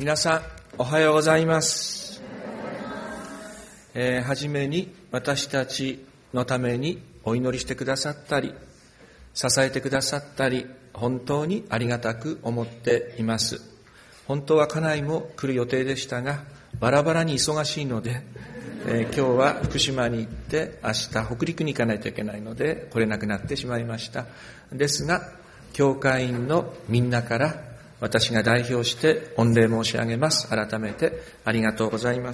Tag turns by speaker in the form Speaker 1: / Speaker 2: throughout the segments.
Speaker 1: 皆さんおはようございます。はじめに私たちのためにお祈りしてくださったり、支えてくださったり、本当にありがたく思っています。本当は家内も来る予定でしたが、バラバラに忙しいので、今日は福島に行って明日北陸に行かないといけないので来れなくなってしまいました。ですが、教会員のみんなから私が代表して御礼申し上げます。改めてありがとうございます。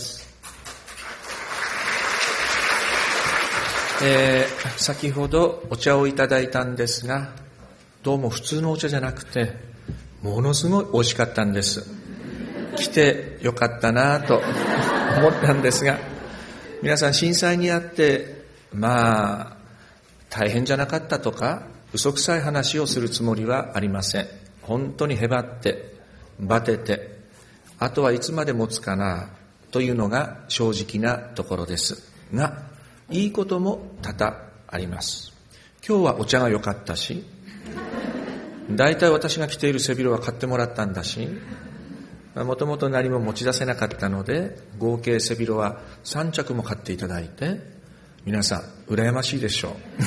Speaker 1: 先ほどお茶をいただいたんですが、どうも普通のお茶じゃなくてものすごい美味しかったんです。来てよかったなと思ったんですが、皆さん震災にあって大変じゃなかったとか嘘くさい話をするつもりはありません。本当にへばってバテて、あとはいつまで持つかなというのが正直なところですが、いいことも多々あります。今日はお茶が良かったし、だいたい私が着ている背広は買ってもらったんだし、もともと何も持ち出せなかったので合計背広は3着も買っていただいて、皆さん羨ましいでしょ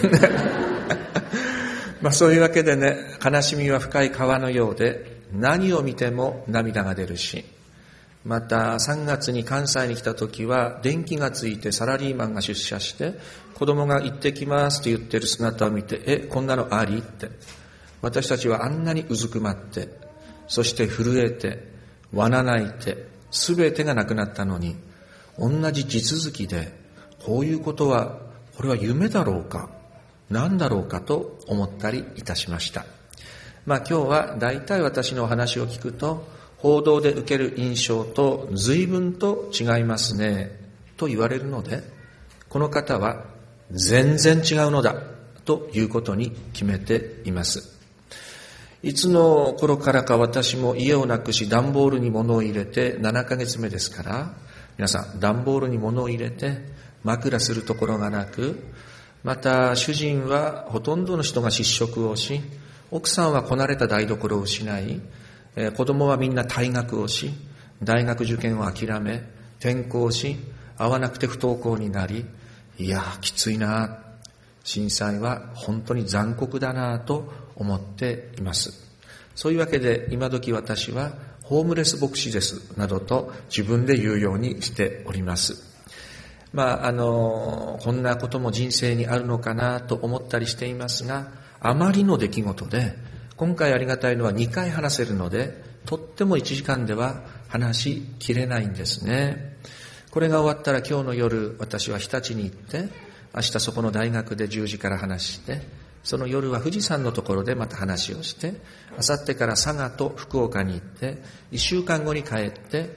Speaker 1: うそういうわけでね、悲しみは深い川のようで何を見ても涙が出るし、また3月に関西に来た時は電気がついてサラリーマンが出社して子供が行ってきますと言ってる姿を見て、こんなのありって、私たちはあんなにうずくまって、そして震えてわな泣いて全てがなくなったのに、同じ地続きでこういうことは、これは夢だろうか何だろうかと思ったりいたしました。今日はだいたい私のお話を聞くと、報道で受ける印象と随分と違いますねと言われるので、この方は全然違うのだということに決めています。いつの頃からか私も家をなくし段ボールに物を入れて7ヶ月目ですから、皆さん段ボールに物を入れて枕するところがなく、また主人はほとんどの人が失職をし、奥さんはこなれた台所を失い、子供はみんな退学をし、大学受験を諦め転校し、会わなくて不登校になり、きついな、震災は本当に残酷だなと思っています。そういうわけで今時私はホームレス牧師ですなどと自分で言うようにしております。こんなことも人生にあるのかなと思ったりしていますが、あまりの出来事で今回ありがたいのは2回話せるので、とっても1時間では話しきれないんですね。これが終わったら今日の夜、私は日立に行って、明日そこの大学で10時から話して、その夜は富士山のところでまた話をして、明後日から佐賀と福岡に行って、1週間後に帰って、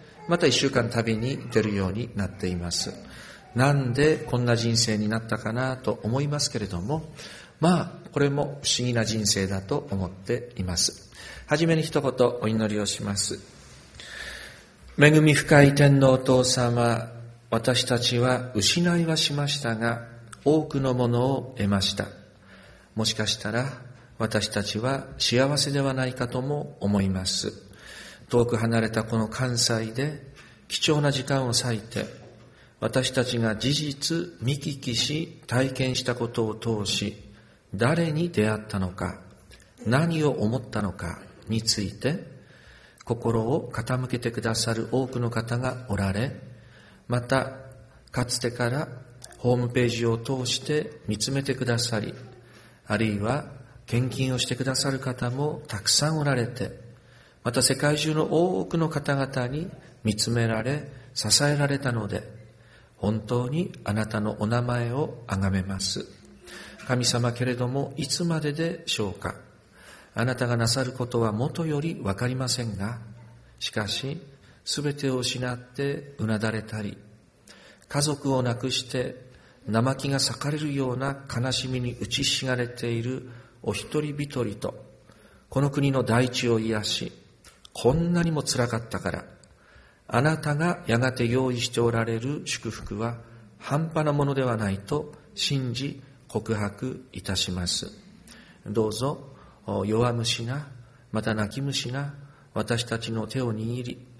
Speaker 1: また1週間旅に出るようになっています。なんでこんな人生になったかなと思いますけれども、これも不思議な人生だと思っています。はじめに一言お祈りをします。恵み深い天のお父様、私たちは失いはしましたが、多くのものを得ました。もしかしたら私たちは幸せではないかとも思います。遠く離れたこの関西で貴重な時間を割いて、私たちが事実見聞きし体験したことを通し、誰に出会ったのか、何を思ったのかについて心を傾けてくださる多くの方がおられ、またかつてからホームページを通して見つめてくださり、あるいは献金をしてくださる方もたくさんおられて、また世界中の多くの方々に見つめられ支えられたので、本当にあなたのお名前を崇めます。神様、けれどもいつまででしょうか。あなたがなさることはもとよりわかりませんが、しかしすべてを失ってうなだれたり、家族を亡くして生木が裂かれるような悲しみに打ちひしがれているお一人一人と、この国の大地を癒し、こんなにも辛かったから、あなたがやがて用意しておられる祝福は半端なものではないと信じ告白いたします。どうぞ弱虫な、また泣き虫な私たちの手を握り、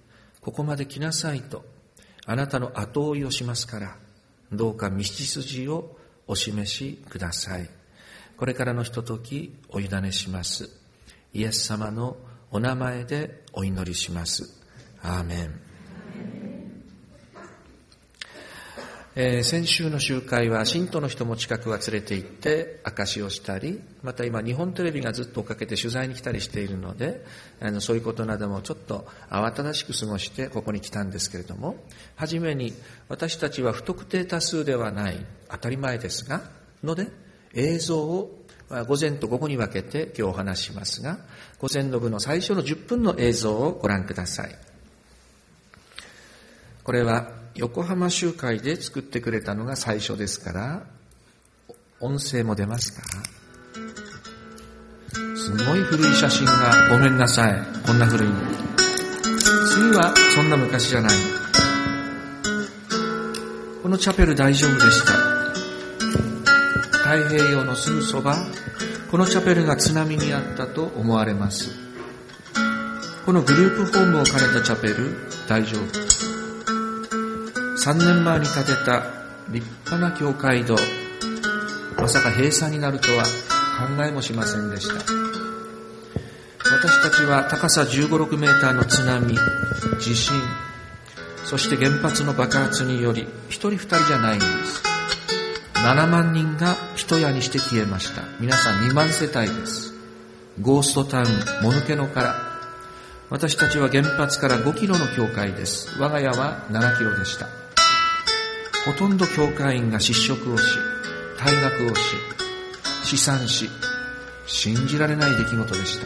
Speaker 1: ここまで来なさいとあなたの後追いをしますから、どうか道筋をお示しください。これからのひとときお委ねします。イエス様のお名前でお祈りします。アーメン。先週の集会は信徒の人も近くは連れて行って証しをしたり、また今日本テレビがずっと追っかけて取材に来たりしているので、そういうことなどもちょっと慌ただしく過ごしてここに来たんですけれども、はじめに私たちは不特定多数ではない当たり前ですがので、映像を午前と午後に分けて今日お話しますが、午前の部の最初の10分の映像をご覧ください。これは横浜集会で作ってくれたのが最初ですから、音声も出ますか？すごい古い写真が、ごめんなさい、こんな古いの。次はそんな昔じゃない。このチャペル大丈夫でした。太平洋のすぐそば、このチャペルが津波にあったと思われます。このグループホームを兼ねたチャペル大丈夫。3年前に建てた立派な教会堂、まさか閉鎖になるとは考えもしませんでした。私たちは高さ15、6メーターの津波、地震、そして原発の爆発により1人2人じゃないんです。7万人が一夜にして消えました。皆さん2万世帯です。ゴーストタウン、もぬけの殻。私たちは原発から5キロの教会です。我が家は7キロでした。ほとんど教会員が失職をし、退学をし、試算し、信じられない出来事でした。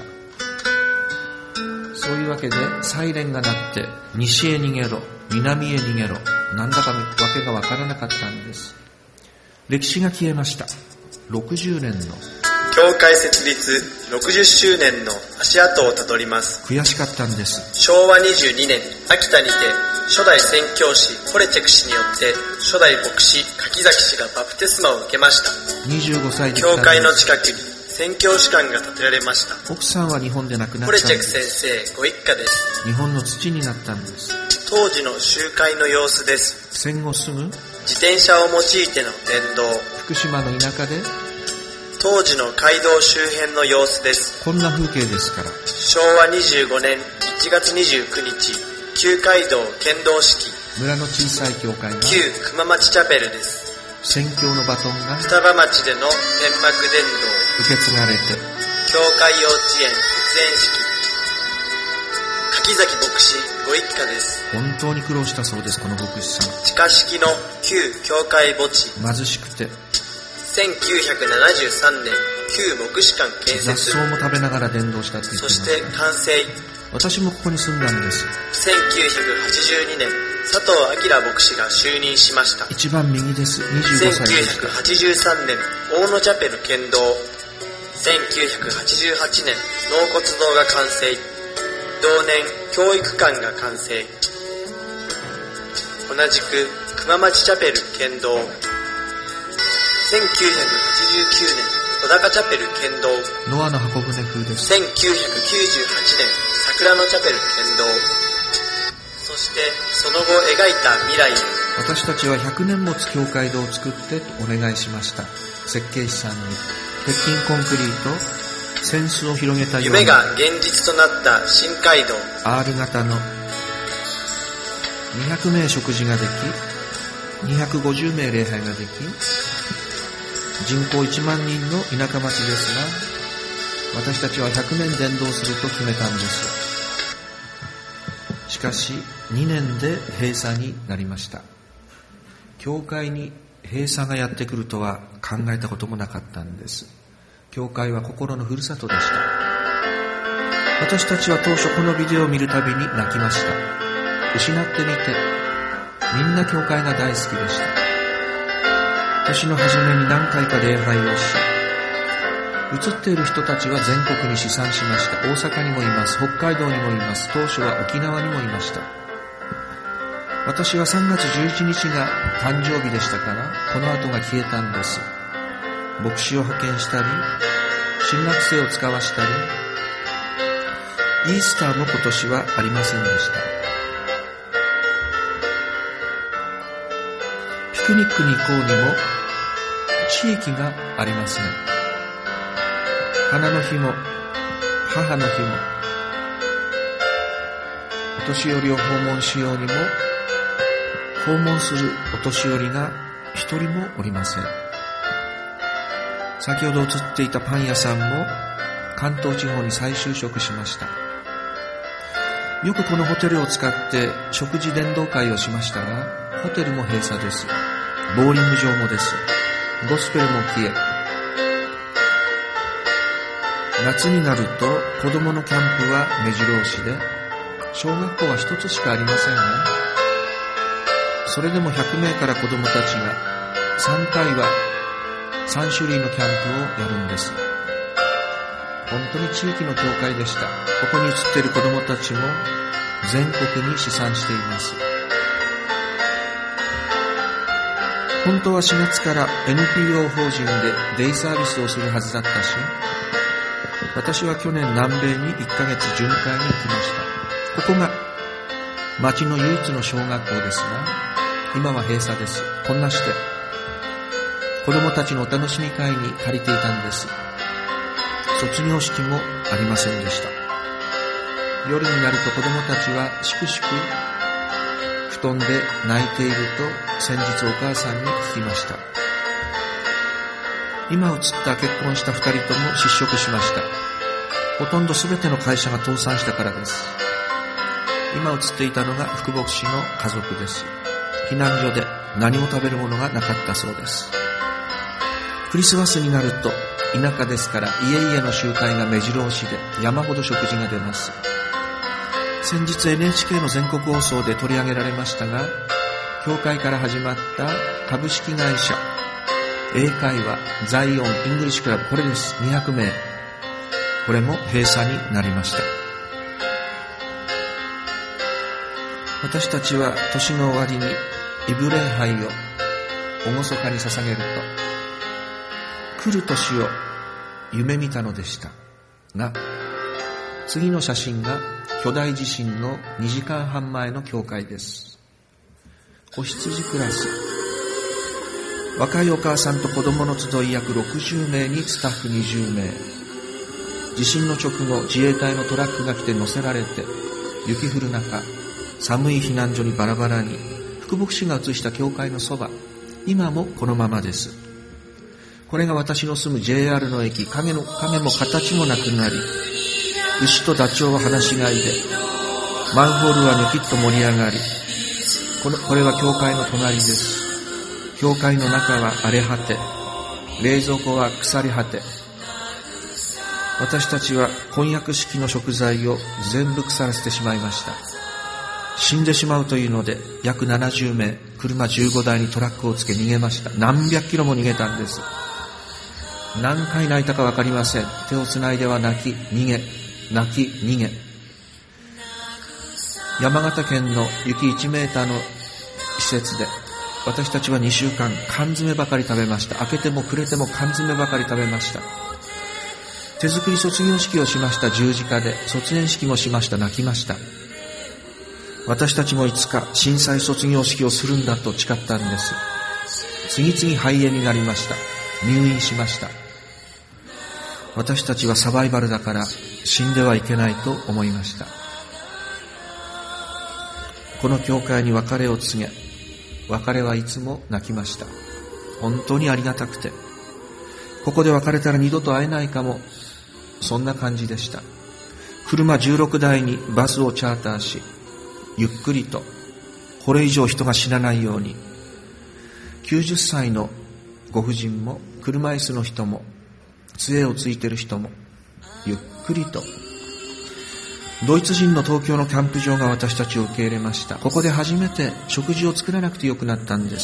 Speaker 1: そういうわけでサイレンが鳴って、西へ逃げろ、南へ逃げろ、なんだかわけがわからなかったんです。歴史が消えました。60年の
Speaker 2: 教会設立60周年の足跡をたどります。
Speaker 1: 悔しかったんです。
Speaker 2: 昭和22年、秋田にて初代宣教師コレチェク氏によって初代牧師柿崎氏がバプテスマを受けました。
Speaker 1: 25歳で
Speaker 2: 教会の近くに宣教師館が建てられました。
Speaker 1: 奥さんは日本で亡くなったん
Speaker 2: コレ
Speaker 1: です。
Speaker 2: チェク先生ご一家です。
Speaker 1: 日本の土になったんです。
Speaker 2: 当時の集会の様子です。
Speaker 1: 戦後すぐ
Speaker 2: 自転車を用いての伝道、
Speaker 1: 福島の田舎で
Speaker 2: 当時の街道周辺の様子です。
Speaker 1: こんな風景ですから。
Speaker 2: 昭和25年1月29日、旧街道剣道式、
Speaker 1: 村の小さい教会が
Speaker 2: 旧熊町チャペルです。
Speaker 1: 宣教のバトンが
Speaker 2: 双葉町での天幕伝道、
Speaker 1: 受け継がれて、
Speaker 2: 教会幼稚園卒園式、柿崎牧師ご一家です。
Speaker 1: 本当に苦労したそうです。この牧師さん、
Speaker 2: 地下式の旧教会墓地、
Speaker 1: 貧しくて
Speaker 2: 1973年旧牧師館建
Speaker 1: 雑
Speaker 2: 設、
Speaker 1: 草も食べながら伝道したって言ってま
Speaker 2: そして完成。
Speaker 1: 私もここに住んだんです。
Speaker 2: 1982年佐藤明牧師が就任しました。
Speaker 1: 一番右です。25歳でした。
Speaker 2: 1983年大野チャペル剣道、1988年納骨堂が完成、同年教育館が完成。同じく熊町チャペル剣道、1989年小高チャペル剣道、
Speaker 1: ノアの箱舟風です。
Speaker 2: 1998年桜のチャペル剣道、そしてその後描いた未来へ。
Speaker 1: 私たちは100年もつ教会堂を作ってとお願いしました。設計士さんに鉄筋コンクリート、扇子を広げたような
Speaker 2: 夢が現実となった新街道、
Speaker 1: R 型の200名食事ができ、250名礼拝ができ、人口1万人の田舎町ですが、私たちは100年伝道すると決めたんです。しかし2年で閉鎖になりました。教会に閉鎖がやってくるとは考えたこともなかったんです。教会は心のふるさとでした。私たちは当初このビデオを見るたびに泣きました。失ってみて、みんな教会が大好きでした。年の初めに何回か礼拝をし、映っている人たちは全国に試算しました。大阪にもいます。北海道にもいます。当初は沖縄にもいました。私は3月11日が誕生日でしたから、この後が消えたんです。牧師を派遣したり、新学生を使わしたり、イースターも今年はありませんでした。 クニックに行こうにも地域がありません。花の日も母の日もお年寄りを訪問しようにも訪問するお年寄りが一人もおりません。先ほど映っていたパン屋さんも関東地方に再就職しました。よくこのホテルを使って食事伝道会をしましたが、ホテルも閉鎖です。ボーリング場もです。ゴスペルも消え、夏になると子供のキャンプは目白押しで、小学校は一つしかありませんが、それでも100名から子供たちが3回は3種類のキャンプをやるんです。本当に地域の教会でした。ここに写っている子供たちも全国に試算しています。本当は4月から NPO 法人でデイサービスをするはずだったし、私は去年南米に1ヶ月巡回に行きました。ここが町の唯一の小学校ですが、今は閉鎖です。こんなして子供たちのお楽しみ会に借りていたんです。卒業式もありませんでした。夜になると子供たちはしくしく布団で泣いていると先日お母さんに聞きました。今映った結婚した2人とも失職しました。ほとんど全ての会社が倒産したからです。今映っていたのが福牧師の家族です。避難所で何も食べるものがなかったそうです。クリスマスになると田舎ですから家々の集会が目白押しで山ほど食事が出ます。先日 NHK の全国放送で取り上げられましたが、教会から始まった株式会社英会話ザイオンイングリッシュクラブ、これです。200名、これも閉鎖になりました。私たちは年の終わりにイブ礼拝を厳かに捧げると、来る年を夢見たのでしたが、次の写真が巨大地震の2時間半前の教会です。子羊クラス、若いお母さんと子供の集い約60名にスタッフ20名。地震の直後、自衛隊のトラックが来て乗せられて、雪降る中、寒い避難所にバラバラに、福牧師が移した教会のそば、今もこのままです。これが私の住む JR の駅、影も形もなくなり、牛とダチョウは放し飼いで、マンホールはニョキッと盛り上がり、これは教会の隣です。教会の中は荒れ果て、冷蔵庫は腐り果て、私たちは婚約式の食材を全部腐らせてしまいました。死んでしまうというので約70名、車15台にトラックをつけ逃げました。何百キロも逃げたんです。何回泣いたかわかりません。手をつないでは泣き逃げ、泣き逃げ。山形県の雪1メーターの施設で私たちは2週間缶詰ばかり食べました。開けてもくれても缶詰ばかり食べました。手作り卒業式をしました。十字架で卒園式もしました。泣きました。私たちもいつか震災卒業式をするんだと誓ったんです。次々肺炎になりました。入院しました。私たちはサバイバルだから死んではいけないと思いました。この教会に別れを告げ、別れはいつも泣きました。本当にありがたくて、ここで別れたら二度と会えないかも、そんな感じでした。車16台にバスをチャーターし、ゆっくりと、これ以上人が死なないように、90歳のご婦人も車椅子の人も杖をついている人もゆっくりと。ドイツ人の東京のキャンプ場が私たちを受け入れました。ここで初めて食事を作らなくてよくなったんです。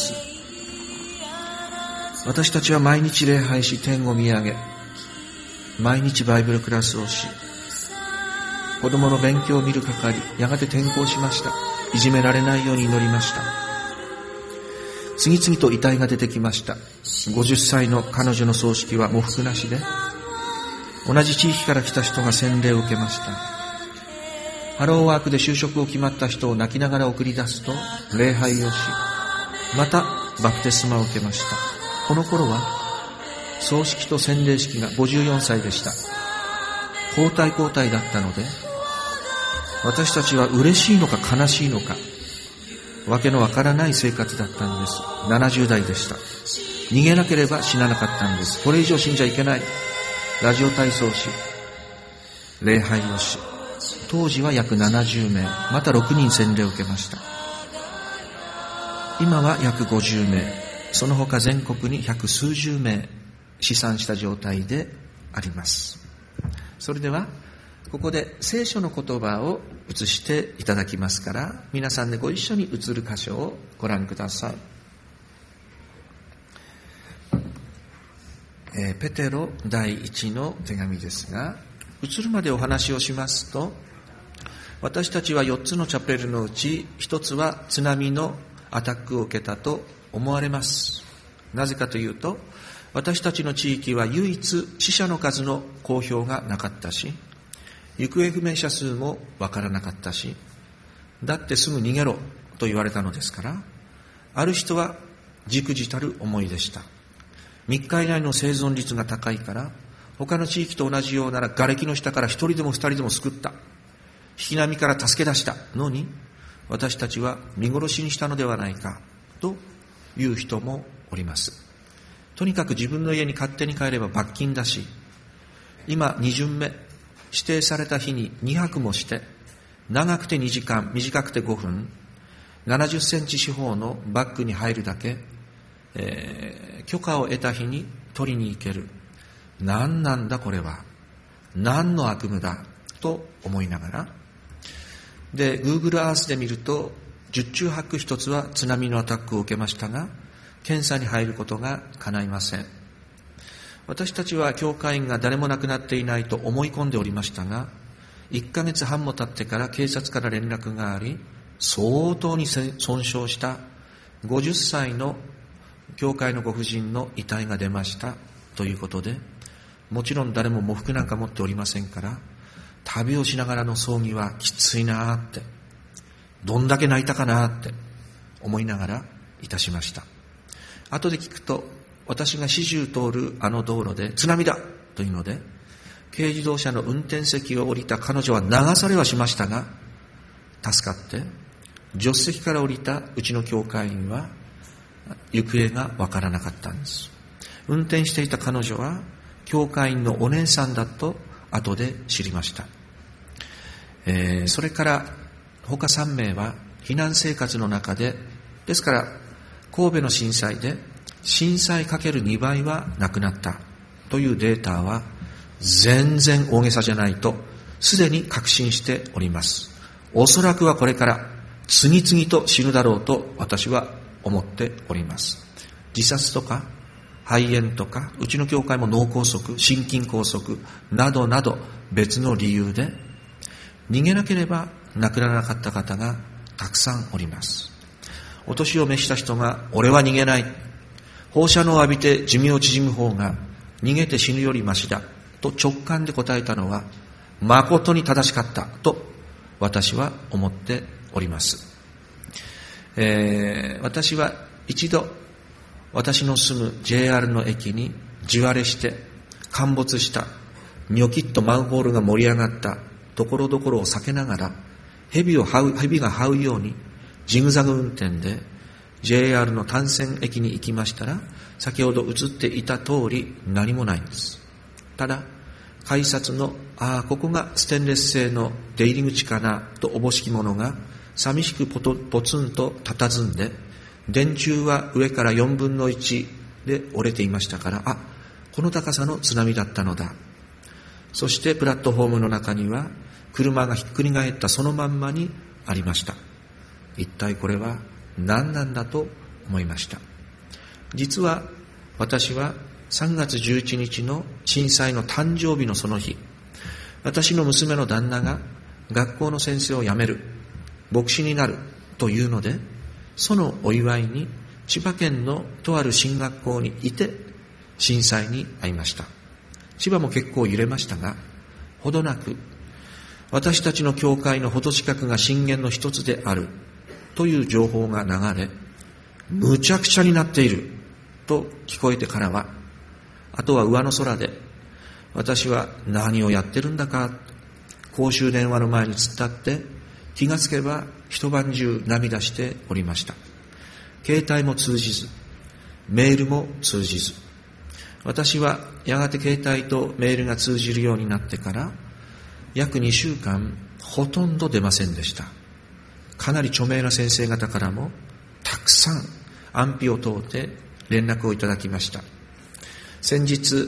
Speaker 1: 私たちは毎日礼拝し、天を見上げ、毎日バイブルクラスをし、子供の勉強を見る係、やがて転校しました。いじめられないように祈りました。次々と遺体が出てきました。50歳の彼女の葬式は喪服なしで、同じ地域から来た人が洗礼を受けました。ハローワークで就職を決まった人を泣きながら送り出すと礼拝をし、またバプテスマを受けました。この頃は葬式と洗礼式が54歳でした。交代交代だったので、私たちは嬉しいのか悲しいのかわけのわからない生活だったんです。70代でした。逃げなければ死ななかったんです。これ以上死んじゃいけない。ラジオ体操し、礼拝をし、当時は約70名、また6人洗礼を受けました。今は約50名、その他全国に百数十名試算した状態であります。それではここで聖書の言葉を移していただきますから、皆さんでご一緒に移る箇所をご覧ください。ペテロ第1の手紙ですが、移るまでお話をしますと、私たちは4つのチャペルのうち1つは津波のアタックを受けたと思われます。なぜかというと、私たちの地域は唯一死者の数の公表がなかったし、行方不明者数もわからなかったし、だってすぐ逃げろと言われたのですから、ある人は忸怩たる思いでした。3日以内の生存率が高いから、他の地域と同じようなら瓦礫の下から1人でも2人でも救った。引き波から助け出したのに、私たちは見殺しにしたのではないかという人もおります。とにかく自分の家に勝手に帰れば罰金だし、今2巡目、指定された日に2泊もして、長くて2時間、短くて5分、70センチ四方のバッグに入るだけ、許可を得た日に取りに行ける。何なんだこれは。何の悪夢だと思いながら。で、Google Earth で見ると、十中八九一つは津波のアタックを受けましたが、検査に入ることが叶いません。私たちは教会員が誰も亡くなっていないと思い込んでおりましたが、1ヶ月半も経ってから警察から連絡があり、相当に損傷した50歳の教会のご婦人の遺体が出ましたということで、もちろん誰も喪服なんか持っておりませんから、旅をしながらの葬儀はきついなーって、どんだけ泣いたかなーって思いながらいたしました。後で聞くと、私が始終通るあの道路で津波だというので、軽自動車の運転席を降りた彼女は流されはしましたが、助かって助手席から降りたうちの教会員は行方がわからなかったんです。運転していた彼女は教会員のお姉さんだと後で知りました。それから他3名は避難生活の中で、ですから神戸の震災で震災かける2倍は亡くなったというデータは全然大げさじゃないとすでに確信しております。おそらくはこれから次々と死ぬだろうと私は思っております。自殺とか肺炎とか、うちの教会も脳梗塞、心筋梗塞などなど別の理由で逃げなければ亡くならなかった方がたくさんおります。お年を召した人が俺は逃げない、放射能を浴びて寿命を縮む方が逃げて死ぬよりマシだと直感で答えたのは誠に正しかったと私は思っております。私は一度私の住む JR の駅に地割れして陥没したニョキッとマンホールが盛り上がったところどころを避けながら蛇が這うようにジグザグ運転で JR の単線駅に行きましたら、先ほど映っていた通り何もないんです。ただ改札のここがステンレス製の出入り口かなとおぼしきものが寂しくポツンと佇んで、電柱は上から4分の1で折れていましたから、この高さの津波だったのだ。そしてプラットフォームの中には車がひっくり返ったそのまんまにありました。一体これは何なんだと思いました。実は私は3月11日の震災の誕生日のその日、私の娘の旦那が学校の先生を辞める、牧師になるというので、そのお祝いに千葉県のとある進学校にいて震災に遭いました。千葉も結構揺れましたが、ほどなく私たちの教会のほど近くが震源の一つであるという情報が流れ、 むちゃくちゃになっていると聞こえてからは、あとは上の空で、私は何をやってるんだか、公衆電話の前に突っ立って、気がつけば一晩中涙しておりました。携帯も通じず、メールも通じず、私はやがて携帯とメールが通じるようになってから約2週間ほとんど出ませんでした。かなり著名な先生方からもたくさん安否を問うて連絡をいただきました。先日、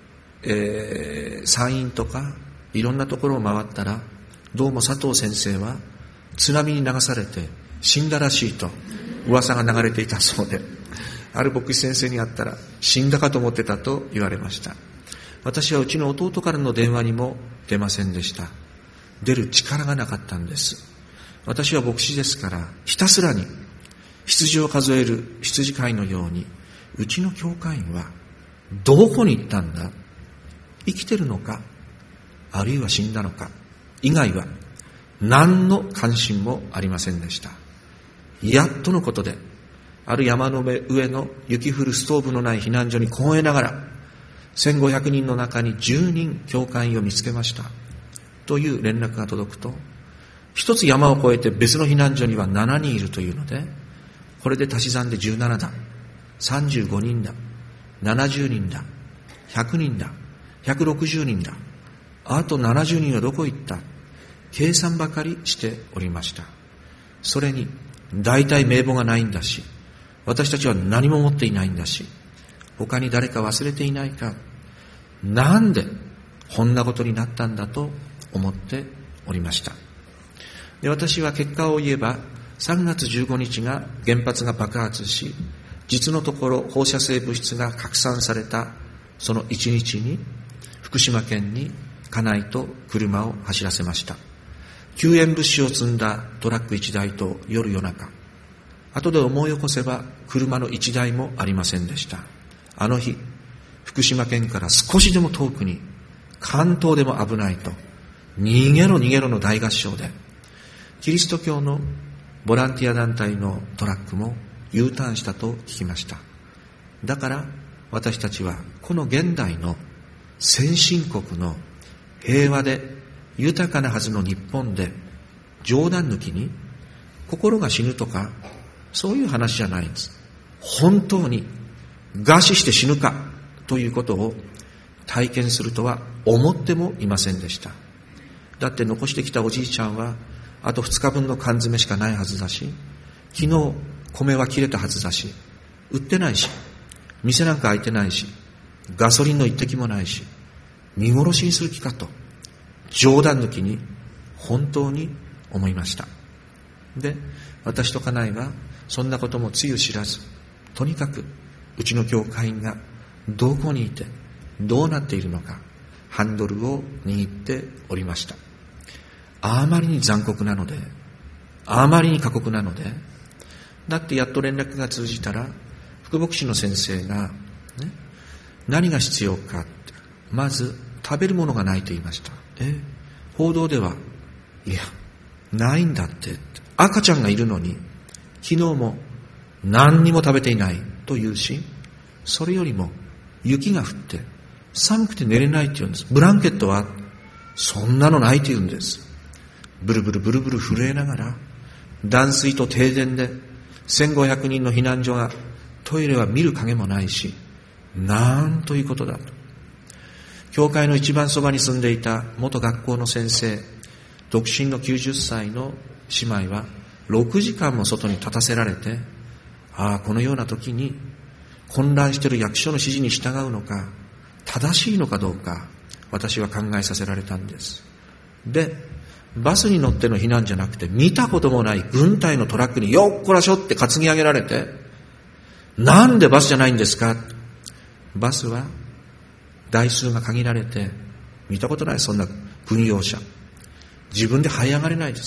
Speaker 1: 山陰とかいろんなところを回ったら、どうも佐藤先生は津波に流されて死んだらしいと噂が流れていたそうで、ある牧師先生に会ったら死んだかと思ってたと言われました。私はうちの弟からの電話にも出ませんでした。出る力がなかったんです。私は牧師ですから、ひたすらに羊を数える羊飼いのように、うちの教会員はどこに行ったんだ、生きてるのか、あるいは死んだのか以外は何の関心もありませんでした。やっとのことで、ある山の上の雪降るストーブのない避難所に凍えながら、1500人の中に10人教会員を見つけましたという連絡が届くと、一つ山を越えて別の避難所には7人いるというので、これで足し算で17だ、35人だ、70人だ、100人だ、160人だ、あと70人はどこ行った、計算ばかりしておりました。それに大体名簿がないんだし、私たちは何も持っていないんだし、他に誰か忘れていないか、なんでこんなことになったんだと思っておりました。で、私は結果を言えば、3月15日が原発が爆発し、実のところ放射性物質が拡散されたその1日に、福島県に家内と車を走らせました。救援物資を積んだトラック1台と夜中、後で思い起こせば車の1台もありませんでした。あの日、福島県から少しでも遠くに、関東でも危ないと、逃げろ逃げろの大合唱で、キリスト教のボランティア団体のトラックも U ターンしたと聞きました。だから私たちはこの現代の先進国の平和で豊かなはずの日本で、冗談抜きに心が死ぬとかそういう話じゃないんです。本当に餓死して死ぬかということを体験するとは思ってもいませんでした。だって残してきたおじいちゃんはあと2日分の缶詰しかないはずだし、昨日米は切れたはずだし、売ってないし、店なんか開いてないし、ガソリンの一滴もないし、見殺しにする気かと冗談抜きに本当に思いました。で、私と家内はそんなこともつゆ知らず、とにかくうちの教会員がどこにいてどうなっているのか、ハンドルを握っておりました。あまりに残酷なので、あまりに過酷なので、だってやっと連絡が通じたら、副牧師の先生が、何が必要かって、まず食べるものがないと言いました。報道では、いや、ないんだって、赤ちゃんがいるのに、昨日も何にも食べていないと言うし、それよりも雪が降って寒くて寝れないって言うんです。ブランケットはそんなのないと言うんです。ブルブルブルブル震えながら、断水と停電で1500人の避難所が、トイレは見る影もないし、なんということだと。教会の一番そばに住んでいた元学校の先生、独身の90歳の姉妹は6時間も外に立たせられて、このような時に混乱している役所の指示に従うのか、正しいのかどうか、私は考えさせられたんです。で、バスに乗っての避難じゃなくて、見たこともない軍隊のトラックによっこらしょって担ぎ上げられて、なんでバスじゃないんですか。バスは台数が限られて、見たことないそんな軍用車、自分で這い上がれないです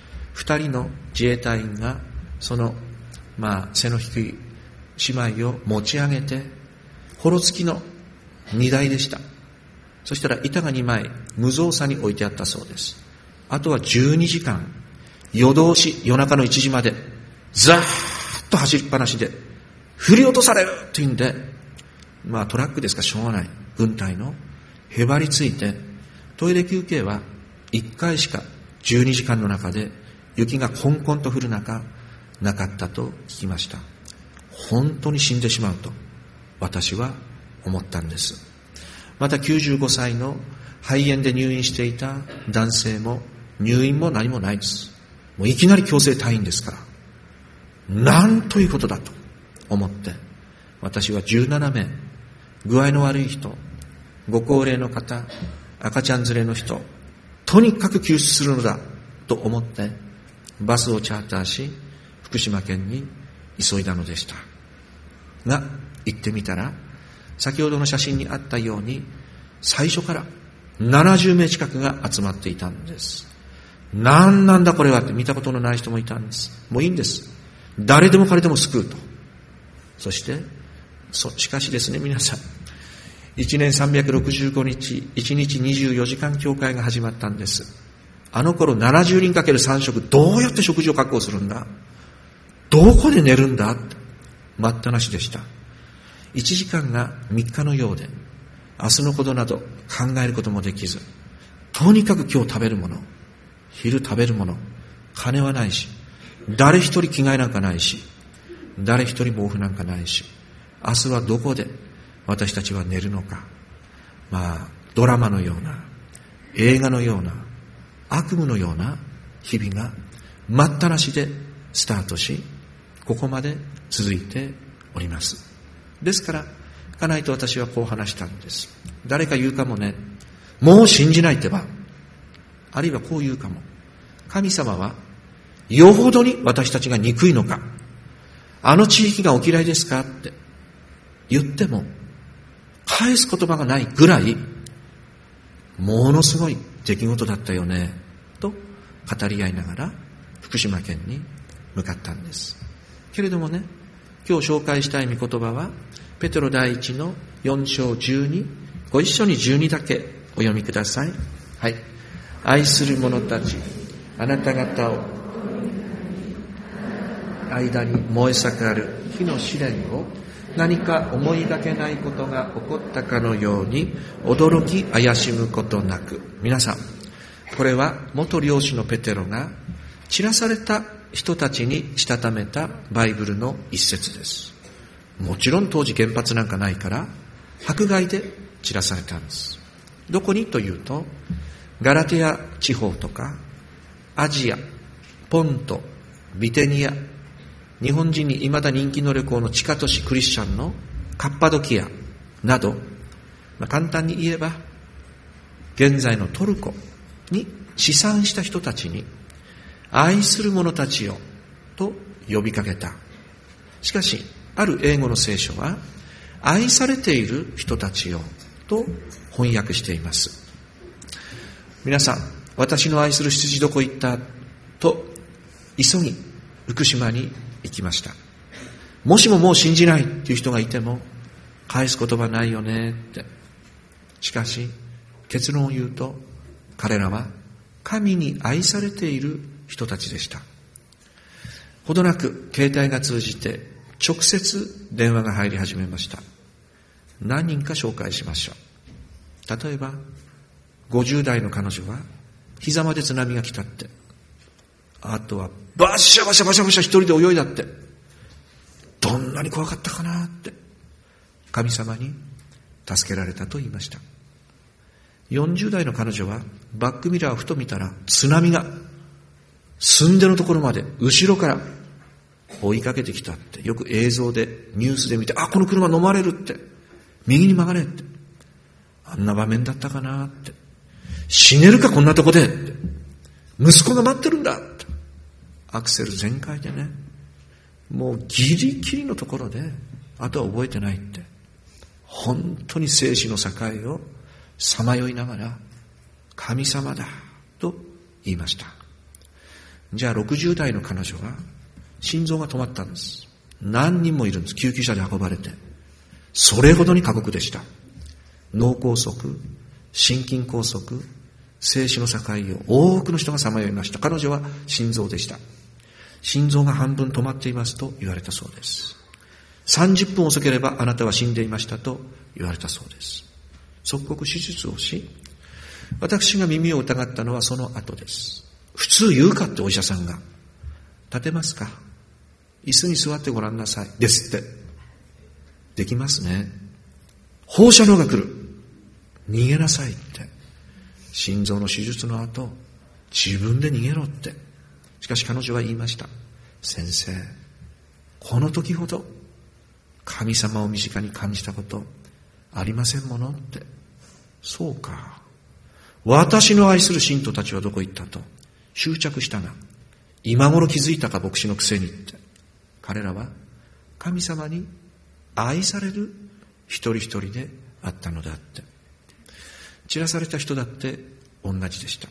Speaker 1: 。2人の自衛隊員がその背の低い姉妹を持ち上げて、ホロ付きの荷台でした。そしたら板が2枚無造作に置いてあったそうです。あとは12時間夜通し、夜中の1時までザーッと走りっぱなしで、振り落とされるって言うんで、トラックですからしょうがない。軍隊のへばりついて、トイレ休憩は1回しか12時間の中で雪がコンコンと降る中なかったと聞きました。本当に死んでしまうと私は思ったんです。また95歳の肺炎で入院していた男性も入院も何もないです。もういきなり強制退院ですから、なんということだと思って、私は17名、具合の悪い人、ご高齢の方、赤ちゃん連れの人、とにかく救出するのだと思ってバスをチャーターし、福島県に急いだのでした。が、行ってみたら、先ほどの写真にあったように、最初から70名近くが集まっていたんです。なんだこれはって見たことのない人もいたんです。もういいんです。誰でも彼でも救うと。そして、しかしですね、皆さん、1年365日、1日24時間教会が始まったんです。あの頃70人かける3食、どうやって食事を確保するんだ？どこで寝るんだ？待ったなしでした。1時間が3日のようで、明日のことなど考えることもできず、とにかく今日食べるもの、昼食べるもの、金はないし、誰一人着替えなんかないし、誰一人毛布なんかないし、明日はどこで私たちは寝るのか。ドラマのような、映画のような、悪夢のような日々が待ったなしでスタートし、ここまで続いております。ですから、家内と私はこう話したんです。誰か言うかもね、もう信じないってば。あるいはこう言うかも。神様はよほどに私たちが憎いのか、あの地域がお嫌いですかって言っても返す言葉がないぐらいものすごい出来事だったよねと語り合いながら福島県に向かったんです。けれどもね、今日紹介したい御言葉はペテロ第一の4章12、ご一緒に12だけお読みください。はい。愛する者たち、あなた方を間に燃え盛る火の試練を何か思いがけないことが起こったかのように驚き怪しむことなく。皆さん、これは元漁師のペテロが散らされた人たちにしたためたバイブルの一節です。もちろん当時原発なんかないから迫害で散らされたんです。どこにというと、ガラテア地方とかアジア、ポント、ビテニア、日本人に未だ人気の旅行の地下都市クリスチャンのカッパドキアなど、簡単に言えば現在のトルコに試算した人たちに愛する者たちよと呼びかけた。しかしある英語の聖書は愛されている人たちよと翻訳しています。皆さん、私の愛する羊どこ行ったと急ぎ福島に行きました。もしももう信じないっていう人がいても返す言葉ないよねって。しかし結論を言うと、彼らは神に愛されている人たちでした。ほどなく携帯が通じて直接電話が入り始めました。何人か紹介しましょう。例えば50代の彼女は膝まで津波が来たって、あとはバシャバシャバシャバシャ一人で泳いだって、どんなに怖かったかなって、神様に助けられたと言いました。40代の彼女はバックミラーをふと見たら、津波が寸出のところまで後ろから追いかけてきたって、よく映像でニュースで見て、あ、この車飲まれるって、右に曲がれって、あんな場面だったかなって、死ねるかこんなとこでって、息子が待ってるんだって、アクセル全開でね、もうギリギリのところで、あとは覚えてないって、本当に生死の境をさまよいながら、神様だと言いました。じゃあ60代の彼女は心臓が止まったんです。何人もいるんです。救急車で運ばれて、それほどに過酷でした。脳梗塞、心筋梗塞、生死の境を多くの人がさまよいました。彼女は心臓でした。 心臓が半分止まっていますと言われたそうです。30分遅ければあなたは死んでいましたと言われたそうです。即刻手術をし、私が耳を疑ったのはその後です。普通言うかってお医者さんが、立てますか、椅子に座ってごらんなさいですって。できますね。放射能が来る、逃げなさいって。心臓の手術の後、自分で逃げろって。しかし彼女は言いました。先生、この時ほど神様を身近に感じたことありませんものって。そうか、私の愛する信徒たちはどこ行ったと執着したが、今頃気づいたか牧師のくせにって。彼らは神様に愛される一人一人であったのであって、散らされた人だって同じでした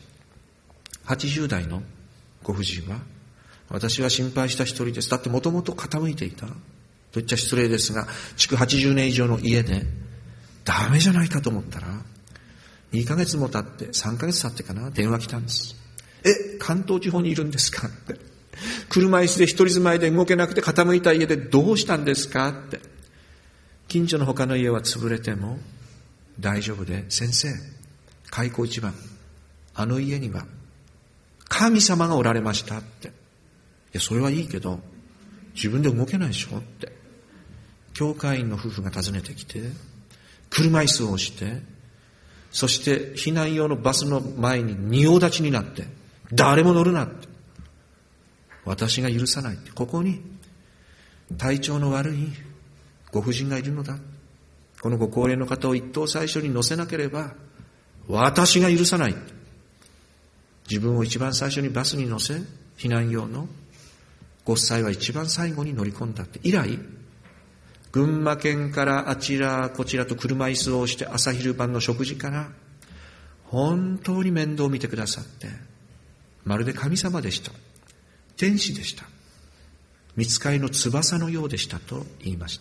Speaker 1: 。80代のご婦人は、私は心配した一人です。だってもともと傾いていたと言っちゃ失礼ですが、築80年以上の家でダメじゃないかと思ったら、2ヶ月も経って、3ヶ月経ってかな、電話来たんです。関東地方にいるんですかって。車椅子で一人住まいで動けなくて傾いた家でどうしたんですかって。近所の他の家は潰れても大丈夫で、先生、開口一番、あの家には神様がおられましたって。いや、それはいいけど自分で動けないでしょって。教会員の夫婦が訪ねてきて、車椅子を押して、そして避難用のバスの前に仁王立ちになって、誰も乗るなって、私が許さないって。ここに体調の悪いご婦人がいるのだ。このご高齢の方を一等最初に乗せなければ私が許さない。自分を一番最初にバスに乗せ、避難用のご夫妻は一番最後に乗り込んだって。以来群馬県からあちらこちらと車椅子を押して、朝昼晩の食事から本当に面倒を見てくださって、まるで神様でした。天使でした。御使いの翼のようでしたと言いました。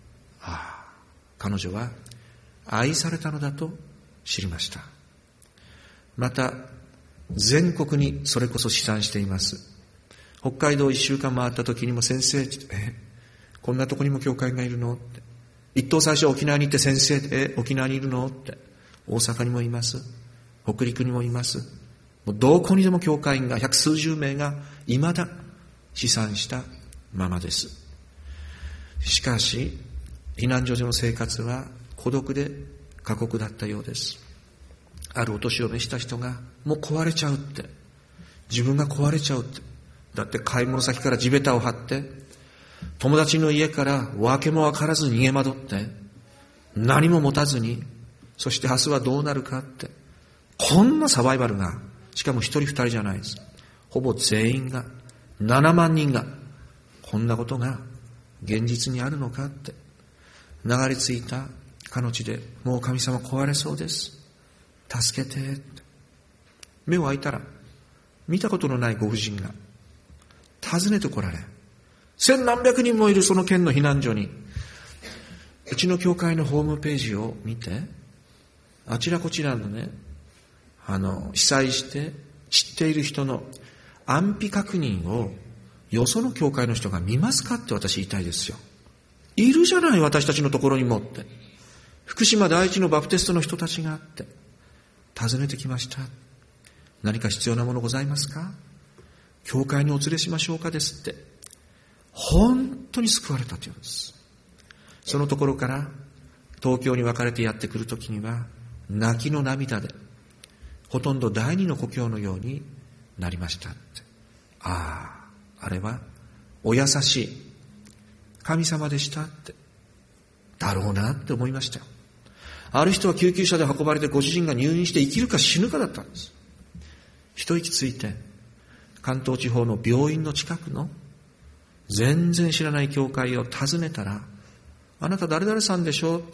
Speaker 1: 彼女は愛されたのだと知りました。また全国にそれこそ試算しています。北海道1週間回った時にも、先生、こんなとこにも教会がいるのって。一等最初沖縄に行って、先生、沖縄にいるのって。大阪にもいます。北陸にもいます。もうどこにでも教会員が百数十名が未だ試算したままです。しかし避難所での生活は孤独で過酷だったようです。あるお年を召した人が、もう壊れちゃうって、自分が壊れちゃうって。だって買い物先から地べたを張って、友達の家から訳も分からず逃げ惑って、何も持たずに、そして明日はどうなるかって、こんなサバイバルが、しかも一人二人じゃないです。ほぼ全員が、7万人が、こんなことが現実にあるのかって、流れ着いたかの地で、もう神様壊れそうです。助けてって。目を開いたら、見たことのないご婦人が訪ねてこられ、千何百人もいるその県の避難所に、うちの教会のホームページを見て、あちらこちらのね、被災して散っている人の安否確認をよその教会の人が見ますかって私言いたいですよ。いるじゃない、私たちのところにもって。福島第一のバプテストの人たちがあって、訪ねてきました。何か必要なものございますか？教会にお連れしましょうかですって。本当に救われたというんです。そのところから東京に別れてやってくるときには、泣きの涙で、ほとんど第二の故郷のようになりましたって。あれはお優しい神様でしたって、だろうなって思いましたよ。ある人は救急車で運ばれて、ご主人が入院して生きるか死ぬかだったんです。一息ついて関東地方の病院の近くの全然知らない教会を訪ねたら、あなた誰々さんでしょって。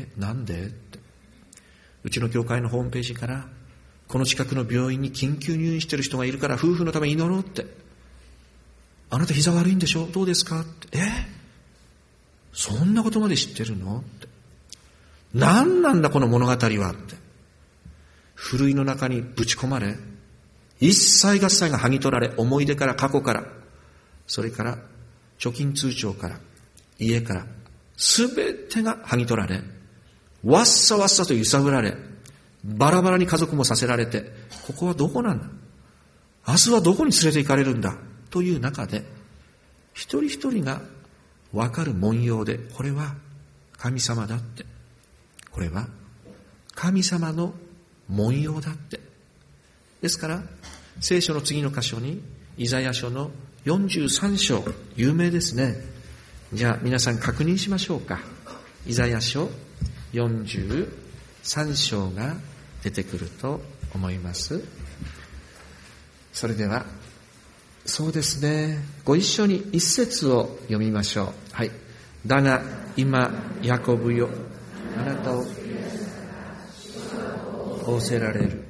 Speaker 1: なんでって。うちの教会のホームページから、この近くの病院に緊急入院している人がいるから夫婦のために祈ろうって。あなた膝悪いんでしょ、どうですかって。そんなことまで知ってるのって。何なんだこの物語はって。ふるいの中にぶち込まれ、一切合切が剥ぎ取られ、思い出から過去からそれから貯金通帳から家からすべてが剥ぎ取られ、わっさわっさと揺さぶられ、バラバラに家族もさせられて、ここはどこなんだ、明日はどこに連れて行かれるんだという中で、一人一人が分かる文様で、これは神様だって、これは神様の文様だって。ですから聖書の次の箇所にイザヤ書の43章、有名ですね。じゃあ皆さん確認しましょうか。イザヤ書43章が出てくると思います。それでは、そうですね、ご一緒に一節を読みましょう。はい。だが今ヤコブよ、あなたを仰せられる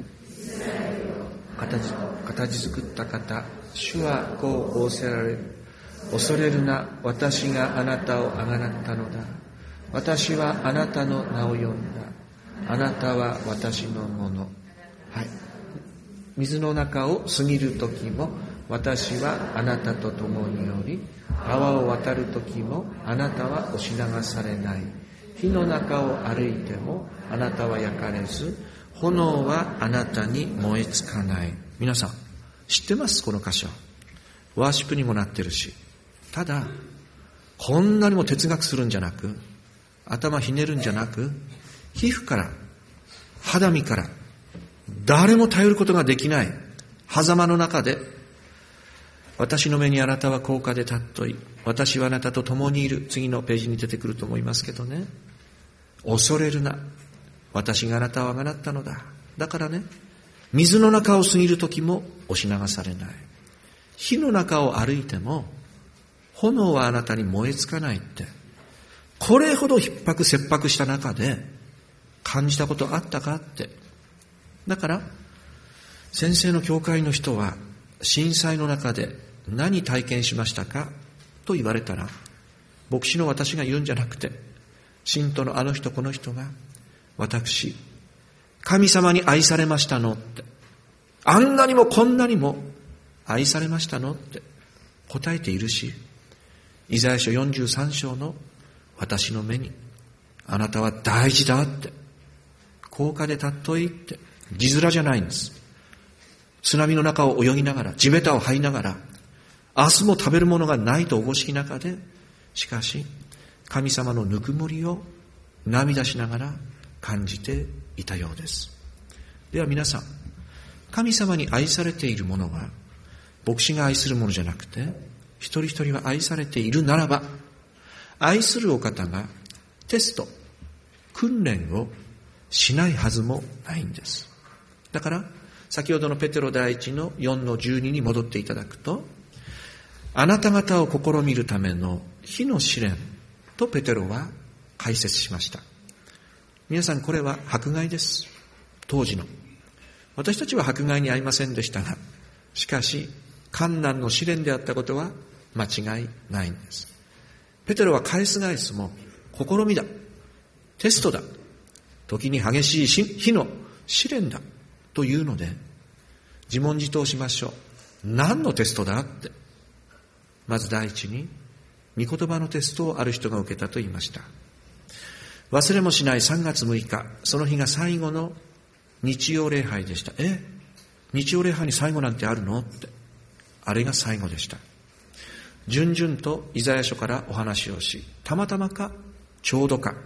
Speaker 1: 形作った方、主はこう仰せられる。恐れるな、私があなたをあがなったのだ。私はあなたの名を呼んだ。あなたは私のもの。はい。水の中を過ぎるときも私はあなたと共におり、川を渡るときもあなたは押し流されない。火の中を歩いてもあなたは焼かれず、炎はあなたに燃えつかない。皆さん知ってます？この箇所ワーシップにもなってるし。ただこんなにも哲学するんじゃなく、頭ひねるんじゃなく、皮膚から肌身から誰も頼ることができない狭間の中で、私の目にあなたは高価で尊い、私はあなたと共にいる、次のページに出てくると思いますけどね。恐れるな、私があなたをあがなったのだ。だからね、水の中を過ぎるときも押し流されない。火の中を歩いても炎はあなたに燃えつかないって、これほど逼迫切迫した中で感じたことあったかって。だから先生の教会の人は震災の中で何体験しましたかと言われたら、牧師の私が言うんじゃなくて、信徒のあの人この人が、私神様に愛されましたのって、あんなにもこんなにも愛されましたのって答えているし、イザヤ書43章の私の目にあなたは大事だって、高価で尊いって、字面じゃないんです。津波の中を泳ぎながら、地べたを這いながら、明日も食べるものがないとおぼしき中で、しかし神様のぬくもりを涙しながら感じていたようです。では皆さん、神様に愛されているものは牧師が愛するものじゃなくて、一人一人は愛されているならば、愛するお方がテスト、訓練をしないはずもないんです。だから先ほどのペテロ第1の4の12に戻っていただくと、あなた方を試みるための火の試練とペテロは解説しました。皆さん、これは迫害です。当時の私たちは迫害に遭いませんでしたが、しかし患難の試練であったことは間違いないんです。ペテロは返す返すも試みだ、テストだ、時に激しい火の試練だというので、自問自答しましょう。何のテストだって。まず第一に、御言葉のテストをある人が受けたと言いました。忘れもしない3月6日、その日が最後の日曜礼拝でした。日曜礼拝に最後なんてあるのって。あれが最後でした。順々とイザヤ書からお話をし、たまたまかちょうどか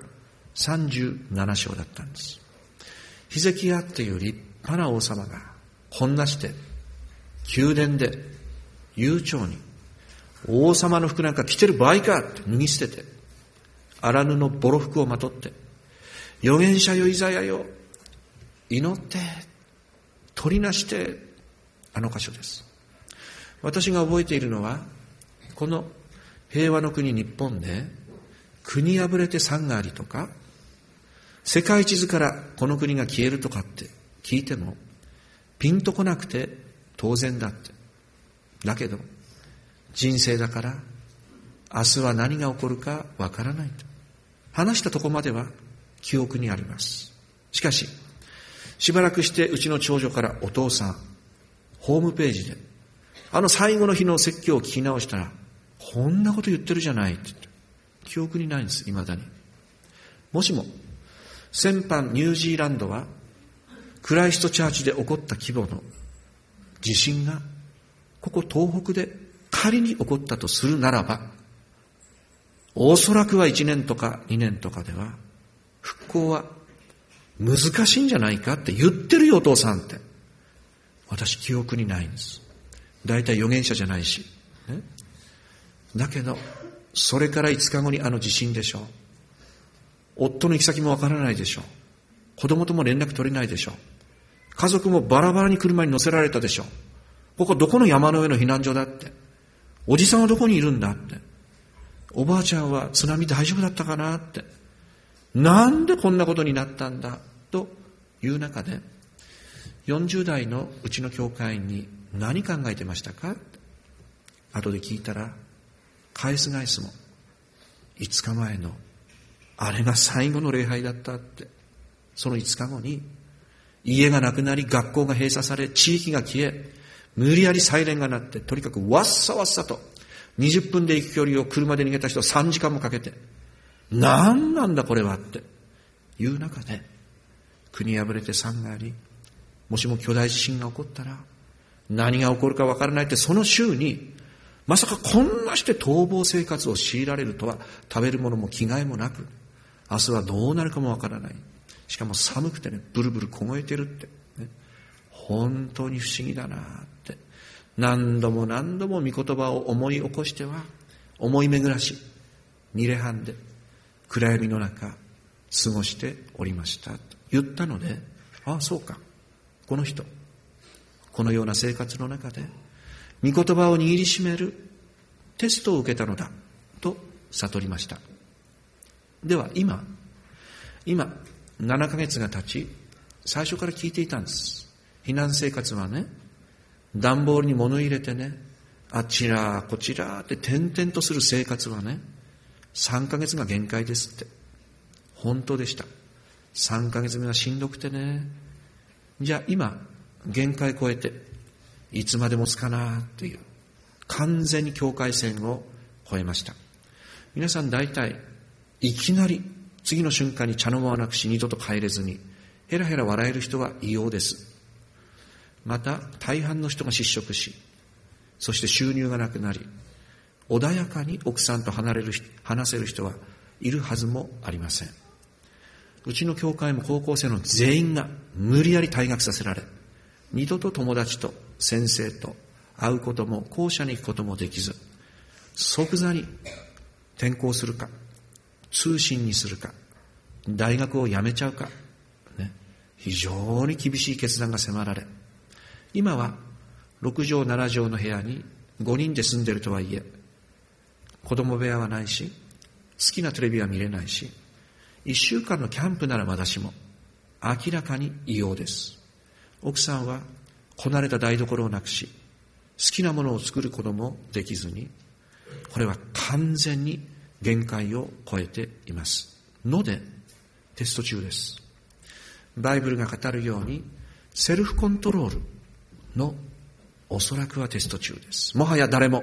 Speaker 1: 37章だったんです。ヒゼキヤっていう立派な王様がこんなして宮殿で悠長に、王様の服なんか着てる場合かって脱ぎ捨てて、荒布のボロ服をまとって、預言者よイザヤよ、祈って取りなして、あの箇所です。私が覚えているのは、この平和の国日本で国破れて山がありとか、世界地図からこの国が消えるとかって聞いてもピンとこなくて当然だって。だけど人生だから明日は何が起こるかわからないと話したとこまでは記憶にあります。しかししばらくしてうちの長女から、お父さんホームページで最後の日の説教を聞き直したら、こんなこと言ってるじゃないって言って、記憶にないんです、未だに。もしも先般ニュージーランドはクライストチャーチで起こった規模の地震がここ東北で仮に起こったとするならば、おそらくは1年とか2年とかでは復興は難しいんじゃないかって言ってるよお父さんって。私記憶にないんです。だいたい預言者じゃないし、ね、だけどそれから5日後に地震でしょう。夫の行き先もわからないでしょう。子供とも連絡取れないでしょう。家族もバラバラに車に乗せられたでしょう。ここどこの山の上の避難所だって。おじさんはどこにいるんだって。おばあちゃんは津波大丈夫だったかなって。なんでこんなことになったんだという中で、40代のうちの教会員に何考えてましたか？後で聞いたら、返す返すも5日前のあれが最後の礼拝だったって。その5日後に家がなくなり、学校が閉鎖され、地域が消え、無理やりサイレンが鳴って、とにかくわっさわっさと20分で行く距離を車で逃げた人3時間もかけて、何なんだこれはっていう中で、国破れて山があり、もしも巨大地震が起こったら何が起こるかわからないって、その週にまさかこんなして逃亡生活を強いられるとは、食べるものも着替えもなく、明日はどうなるかもわからない。しかも寒くてね、ブルブル凍えてるって、ね、本当に不思議だなって、何度も何度も御言葉を思い起こしては、思い巡らし、二礼半で暗闇の中過ごしておりましたと言ったので、ああそうか、この人このような生活の中で御言葉を握りしめるテストを受けたのだと悟りました。では今7ヶ月が経ち、最初から聞いていたんです。避難生活はね、段ボールに物入れてね、あちらこちらって転々とする生活はね、3ヶ月が限界ですって。本当でした。3ヶ月目はしんどくてね、じゃあ今限界超えていつまで持つかなっていう、完全に境界線を越えました。皆さん大体いきなり次の瞬間に茶の間をなくし、二度と帰れずにヘラヘラ笑える人は異様です。また大半の人が失職し、そして収入がなくなり、穏やかに奥さんと話せる人はいるはずもありません。うちの教会も高校生の全員が無理やり退学させられ、二度と友達と先生と会うことも校舎に行くこともできず、即座に転校するか、通信にするか、大学を辞めちゃうか、ね、非常に厳しい決断が迫られ、今は6畳7畳の部屋に5人で住んでるとはいえ、子供部屋はないし、好きなテレビは見れないし、1週間のキャンプならまだしも明らかに異様です。奥さんはこなれた台所をなくし、好きなものを作ることもできずに、これは完全に限界を超えていますので、テスト中です。バイブルが語るようにセルフコントロールのおそらくはテスト中です。もはや誰も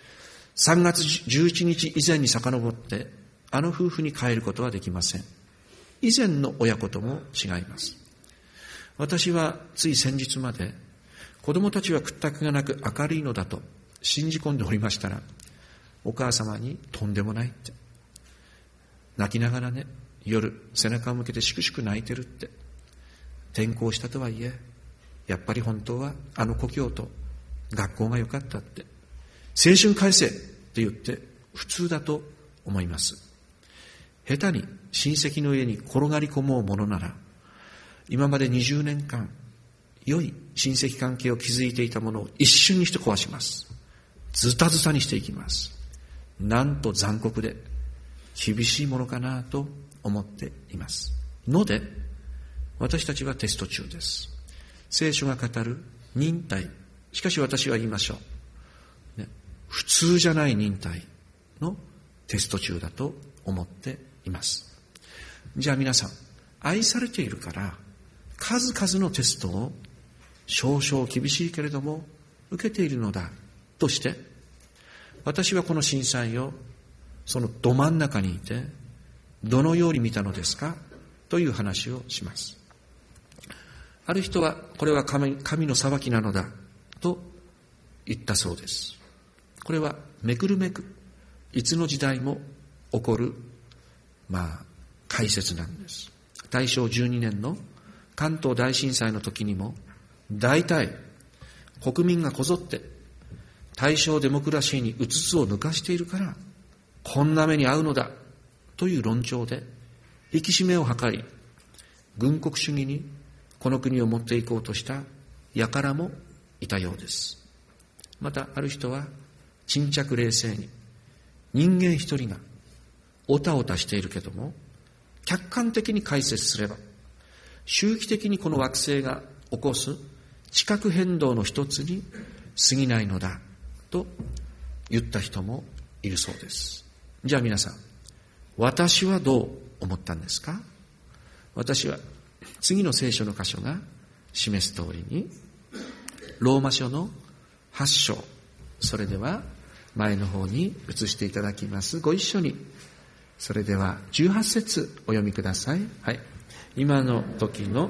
Speaker 1: 3月11日以前に遡ってあの夫婦に帰ることはできません。以前の親子とも違います。私はつい先日まで子供たちは屈託がなく明るいのだと信じ込んでおりましたら、お母様にとんでもないって泣きながらね、夜背中を向けてしくしく泣いてるって、転校したとはいえやっぱり本当はあの故郷と学校が良かったって、青春返せって言って普通だと思います。下手に親戚の家に転がり込もうものなら、今まで20年間良い親戚関係を築いていたものを一瞬にして壊します。ズタズタにしていきます。なんと残酷で厳しいものかなと思っていますので、私たちはテスト中です。聖書が語る忍耐、しかし私は言いましょう、ね、普通じゃない忍耐のテスト中だと思っています。じゃあ皆さん、愛されているから数々のテストを少々厳しいけれども受けているのだとして、私はこの震災をそのど真ん中にいてどのように見たのですかという話をします。ある人はこれは神の裁きなのだと言ったそうです。これはめくるめくいつの時代も起こる解説なんです。大正12年の関東大震災の時にも大体国民がこぞって大正デモクラシーにうつつを抜かしているからこんな目に遭うのだという論調で引き締めを図り、軍国主義にこの国を持っていこうとした輩もいたようです。またある人は沈着冷静に、人間一人がおたおたしているけども客観的に解説すれば周期的にこの惑星が起こす地殻変動の一つに過ぎないのだと言った人もいるそうです。じゃあ皆さん、私はどう思ったんですか？私は次の聖書の箇所が示す通りにローマ書の8章、それでは前の方に移していただきます。ご一緒に。それでは18節お読みください。はい。今の時の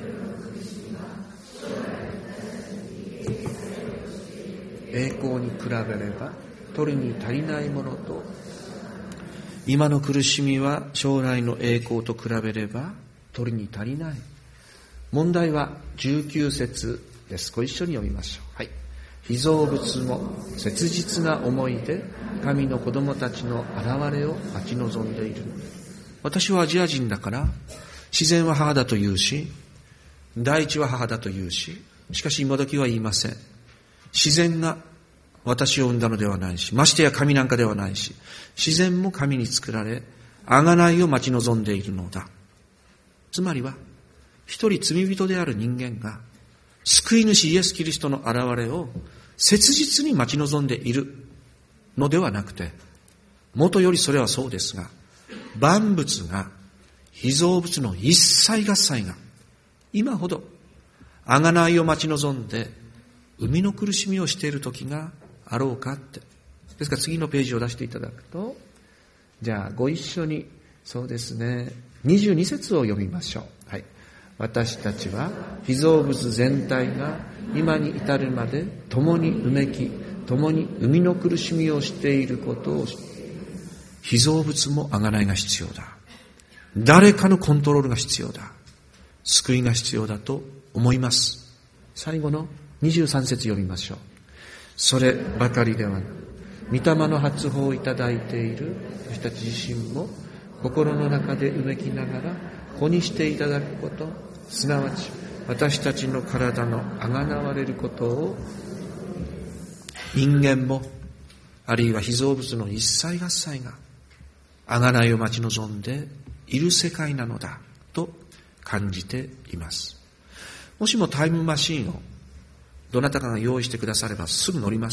Speaker 1: 栄光に比べれば取りに足りないものと、今の苦しみは将来の栄光と比べれば取りに足りない。問題は19節です。ご一緒に読みましょう。はい。被造物も切実な思いで神の子供たちの現れを待ち望んでいる。私はアジア人だから自然は母だと言うし、大地は母だと言うし、しかし今時は言いません。自然が私を生んだのではないし、ましてや神なんかではないし、自然も神に作られ、贖いを待ち望んでいるのだ。つまりは、一人罪人である人間が、救い主イエス・キリストの現れを切実に待ち望んでいるのではなくて、もとよりそれはそうですが、万物が、被造物の一切合切が、今ほど、贖いを待ち望んで、生みの苦しみをしている時があろうかって。ですから次のページを出していただくと、じゃあご一緒に、そうですね、22節を読みましょう。はい。私たちは被造物全体が今に至るまで共にうめき、共に生みの苦しみをしていることを、被造物も贖いが必要だ。誰かのコントロールが必要だ。救いが必要だと思います。最後の23節読みましょう。そればかりではなく、御霊の発砲をいただいている私たち自身も心の中でうめきながら子にしていただくこと、すなわち私たちの体のあがなわれることを、人間もあるいは被造物の一切合切があがないを待ち望んでいる世界なのだと感じています。もしもタイムマシーンをどなたかが用意してくださればすぐ乗ります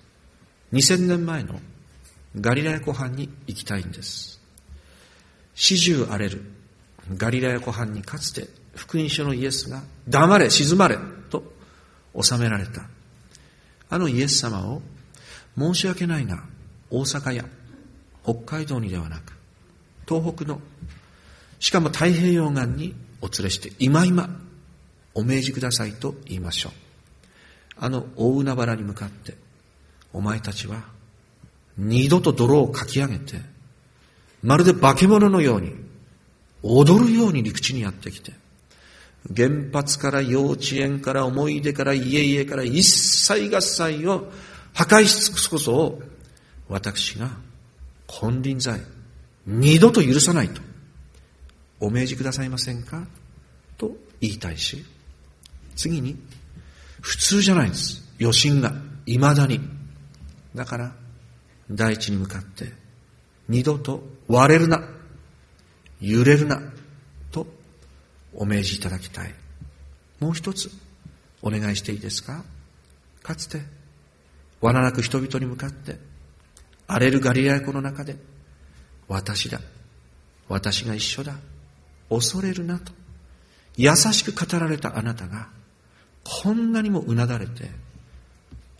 Speaker 1: 。2000年前のガリラヤ湖畔に行きたいんです。始終荒れるガリラヤ湖畔にかつて福音書のイエスが黙れ静まれと収められたあのイエス様を、申し訳ないが大阪や北海道にではなく東北の、しかも太平洋岸にお連れして今お命じくださいと言いましょう。あの大海原に向かって、お前たちは二度と泥をかき上げて、まるで化け物のように踊るように陸地にやってきて、原発から幼稚園から思い出から家々から一切合切を破壊し尽くすことを、私が金輪際二度と許さないとお命じくださいませんかと言いたいし、次に普通じゃないんです。余震が未だに。だから大地に向かって二度と割れるな、揺れるなとお命じいただきたい。もう一つお願いしていいですか？かつて罠なく人々に向かって荒れるガリラヤ湖の中で、私だ、私が一緒だ、恐れるなと優しく語られたあなたが、こんなにもうなだれて、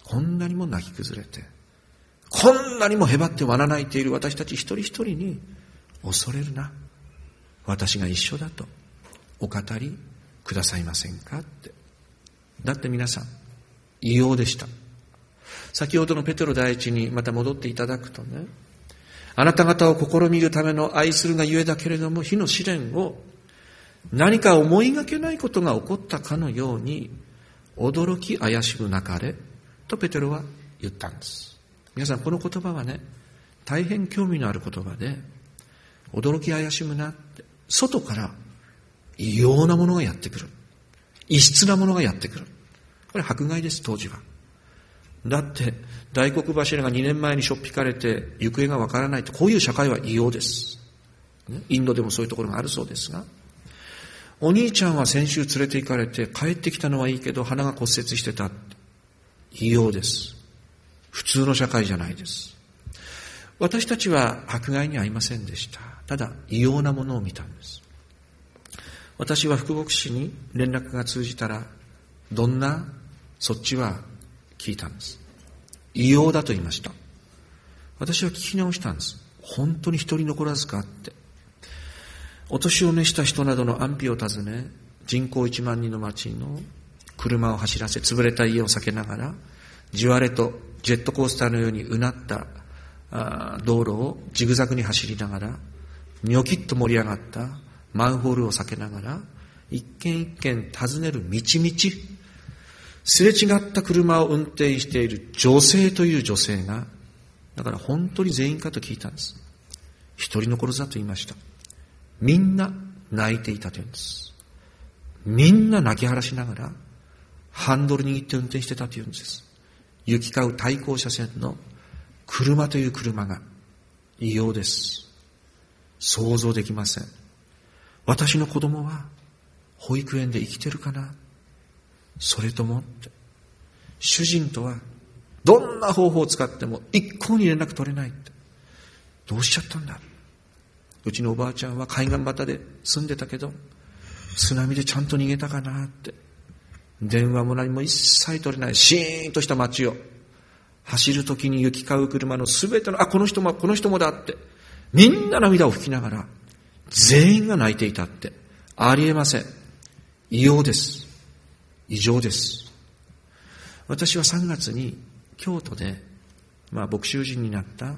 Speaker 1: こんなにも泣き崩れて、こんなにもへばってわな泣いている私たち一人一人に、恐れるな、私が一緒だとお語りくださいませんかって。だって皆さん異様でした。先ほどのペテロ第一にまた戻っていただくとね、あなた方を試みるための愛するがゆえだけれども、火の試練を何か思いがけないことが起こったかのように驚き怪しむなかれとペテロは言ったんです。皆さん、この言葉はね、大変興味のある言葉で、驚き怪しむなって、外から異様なものがやってくる、異質なものがやってくる。これ迫害です、当時は。だって大黒柱が2年前にしょっぴかれて行方がわからないと、こういう社会は異様です。インドでもそういうところがあるそうですが、お兄ちゃんは先週連れて行かれて帰ってきたのはいいけど鼻が骨折してた。異様です。普通の社会じゃないです。私たちは迫害に遭いませんでした。ただ異様なものを見たんです。私は副牧師に連絡が通じたら、どんな、そっちは聞いたんです。異様だと言いました。私は聞き直したんです。本当に一人残らずかって。お年を召した人などの安否を尋ね、人口1万人の町の車を走らせ、潰れた家を避けながら、地割れとジェットコースターのようにうなった道路をジグザグに走りながら、ニョキッと盛り上がったマンホールを避けながら、一軒一軒訪ねる道々、すれ違った車を運転している女性という女性が、だから本当に全員かと聞いたんです。一人残らずだと言いました。みんな泣いていたと言うんです。みんな泣き晴らしながらハンドル握って運転してたと言うんです。行き交う対向車線の車という車が異様です。想像できません。私の子供は保育園で生きてるかな、それともって主人とはどんな方法を使っても一向に連絡取れないって、どうしちゃったんだ。うちのおばあちゃんは海岸端で住んでたけど津波でちゃんと逃げたかなって、電話も何も一切取れないシーンとした街を走るときに行き交う車のすべての、この人もこの人もだって、みんな涙を拭きながら全員が泣いていたって、ありえません。異様です。異常です。私は3月に京都で、牧師人になった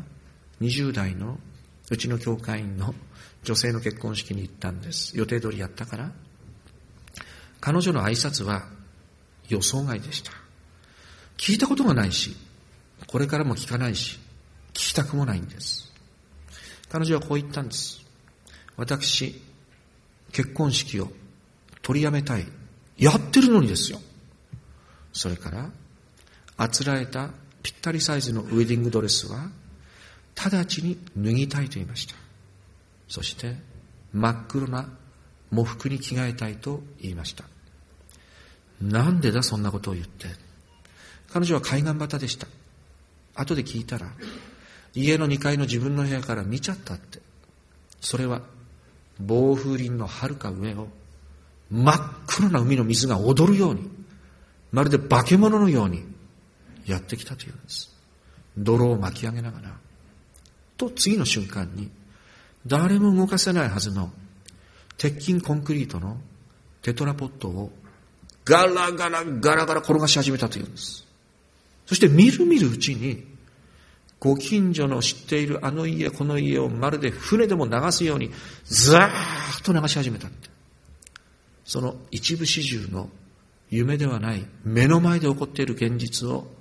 Speaker 1: 20代のうちの教会員の女性の結婚式に行ったんです。予定通りやったから。彼女の挨拶は予想外でした。聞いたことがないし、これからも聞かないし、聞きたくもないんです。彼女はこう言ったんです。私、結婚式を取りやめたい。やってるのにですよ。それから、あつらえたぴったりサイズのウェディングドレスは、直ちに脱ぎたいと言いました。そして、真っ黒な喪服に着替えたいと言いました。なんでだそんなことを言って。彼女は海岸端でした。後で聞いたら、家の2階の自分の部屋から見ちゃったって。それは暴風林の遥か上を真っ黒な海の水が踊るように、まるで化け物のようにやってきたというんです。泥を巻き上げながら。と次の瞬間に、誰も動かせないはずの鉄筋コンクリートのテトラポットをガラガラガラガラ転がし始めたというんです。そしてみるみるうちに、ご近所の知っているあの家この家をまるで船でも流すようにザーッと流し始めたって。その一部始終の夢ではない目の前で起こっている現実を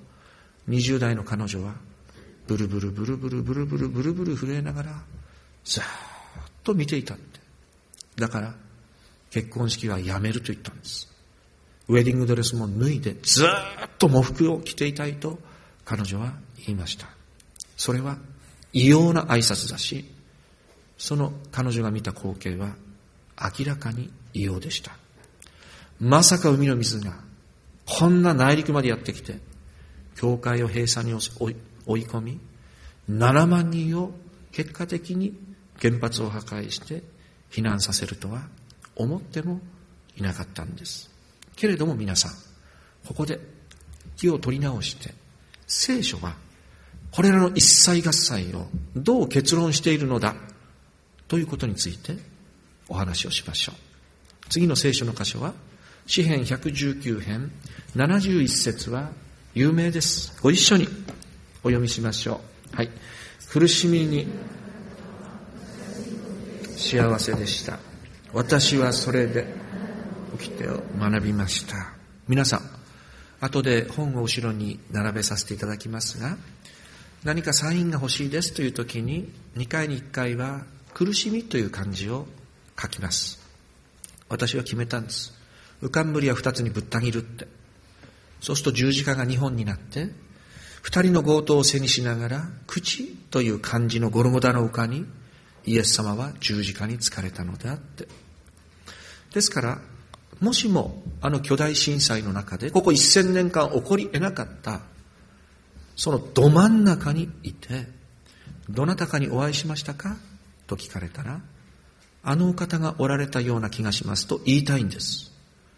Speaker 1: 20代の彼女はブルブルブルブルブルブルブルブル震えながらザーッと見ていたって。だから結婚式はやめると言ったんです。ウェディングドレスも脱いでずーっと喪服を着ていたいと彼女は言いました。それは異様な挨拶だし、その彼女が見た光景は明らかに異様でした。まさか海の水がこんな内陸までやってきて、教会を閉鎖に追い込み、7万人を結果的に原発を破壊して避難させるとは思ってもいなかったんです。けれども皆さん、ここで気を取り直して、 聖書はこれらの一切合切をどう結論しているのだということについてお話をしましょう。次の聖書の箇所は詩編119編71節は有名です。ご一緒にお読みしましょう。はい。苦しみに幸せでした。私はそれで掟を学びました。皆さん、後で本を後ろに並べさせていただきますが、何かサインが欲しいですという時に2回に1回は苦しみという漢字を書きます。私は決めたんです。浮かんぶりは2つにぶった切るって。そうすると十字架が2本になって、2人の強盗を背にしながら、口という漢字のゴルゴダの丘にイエス様は十字架につかれたのであって。ですから、もしもあの巨大震災の中で、ここ1000年間起こり得なかった、そのど真ん中にいて、どなたかにお会いしましたかと聞かれたら、あのお方がおられたような気がしますと言いたいんです。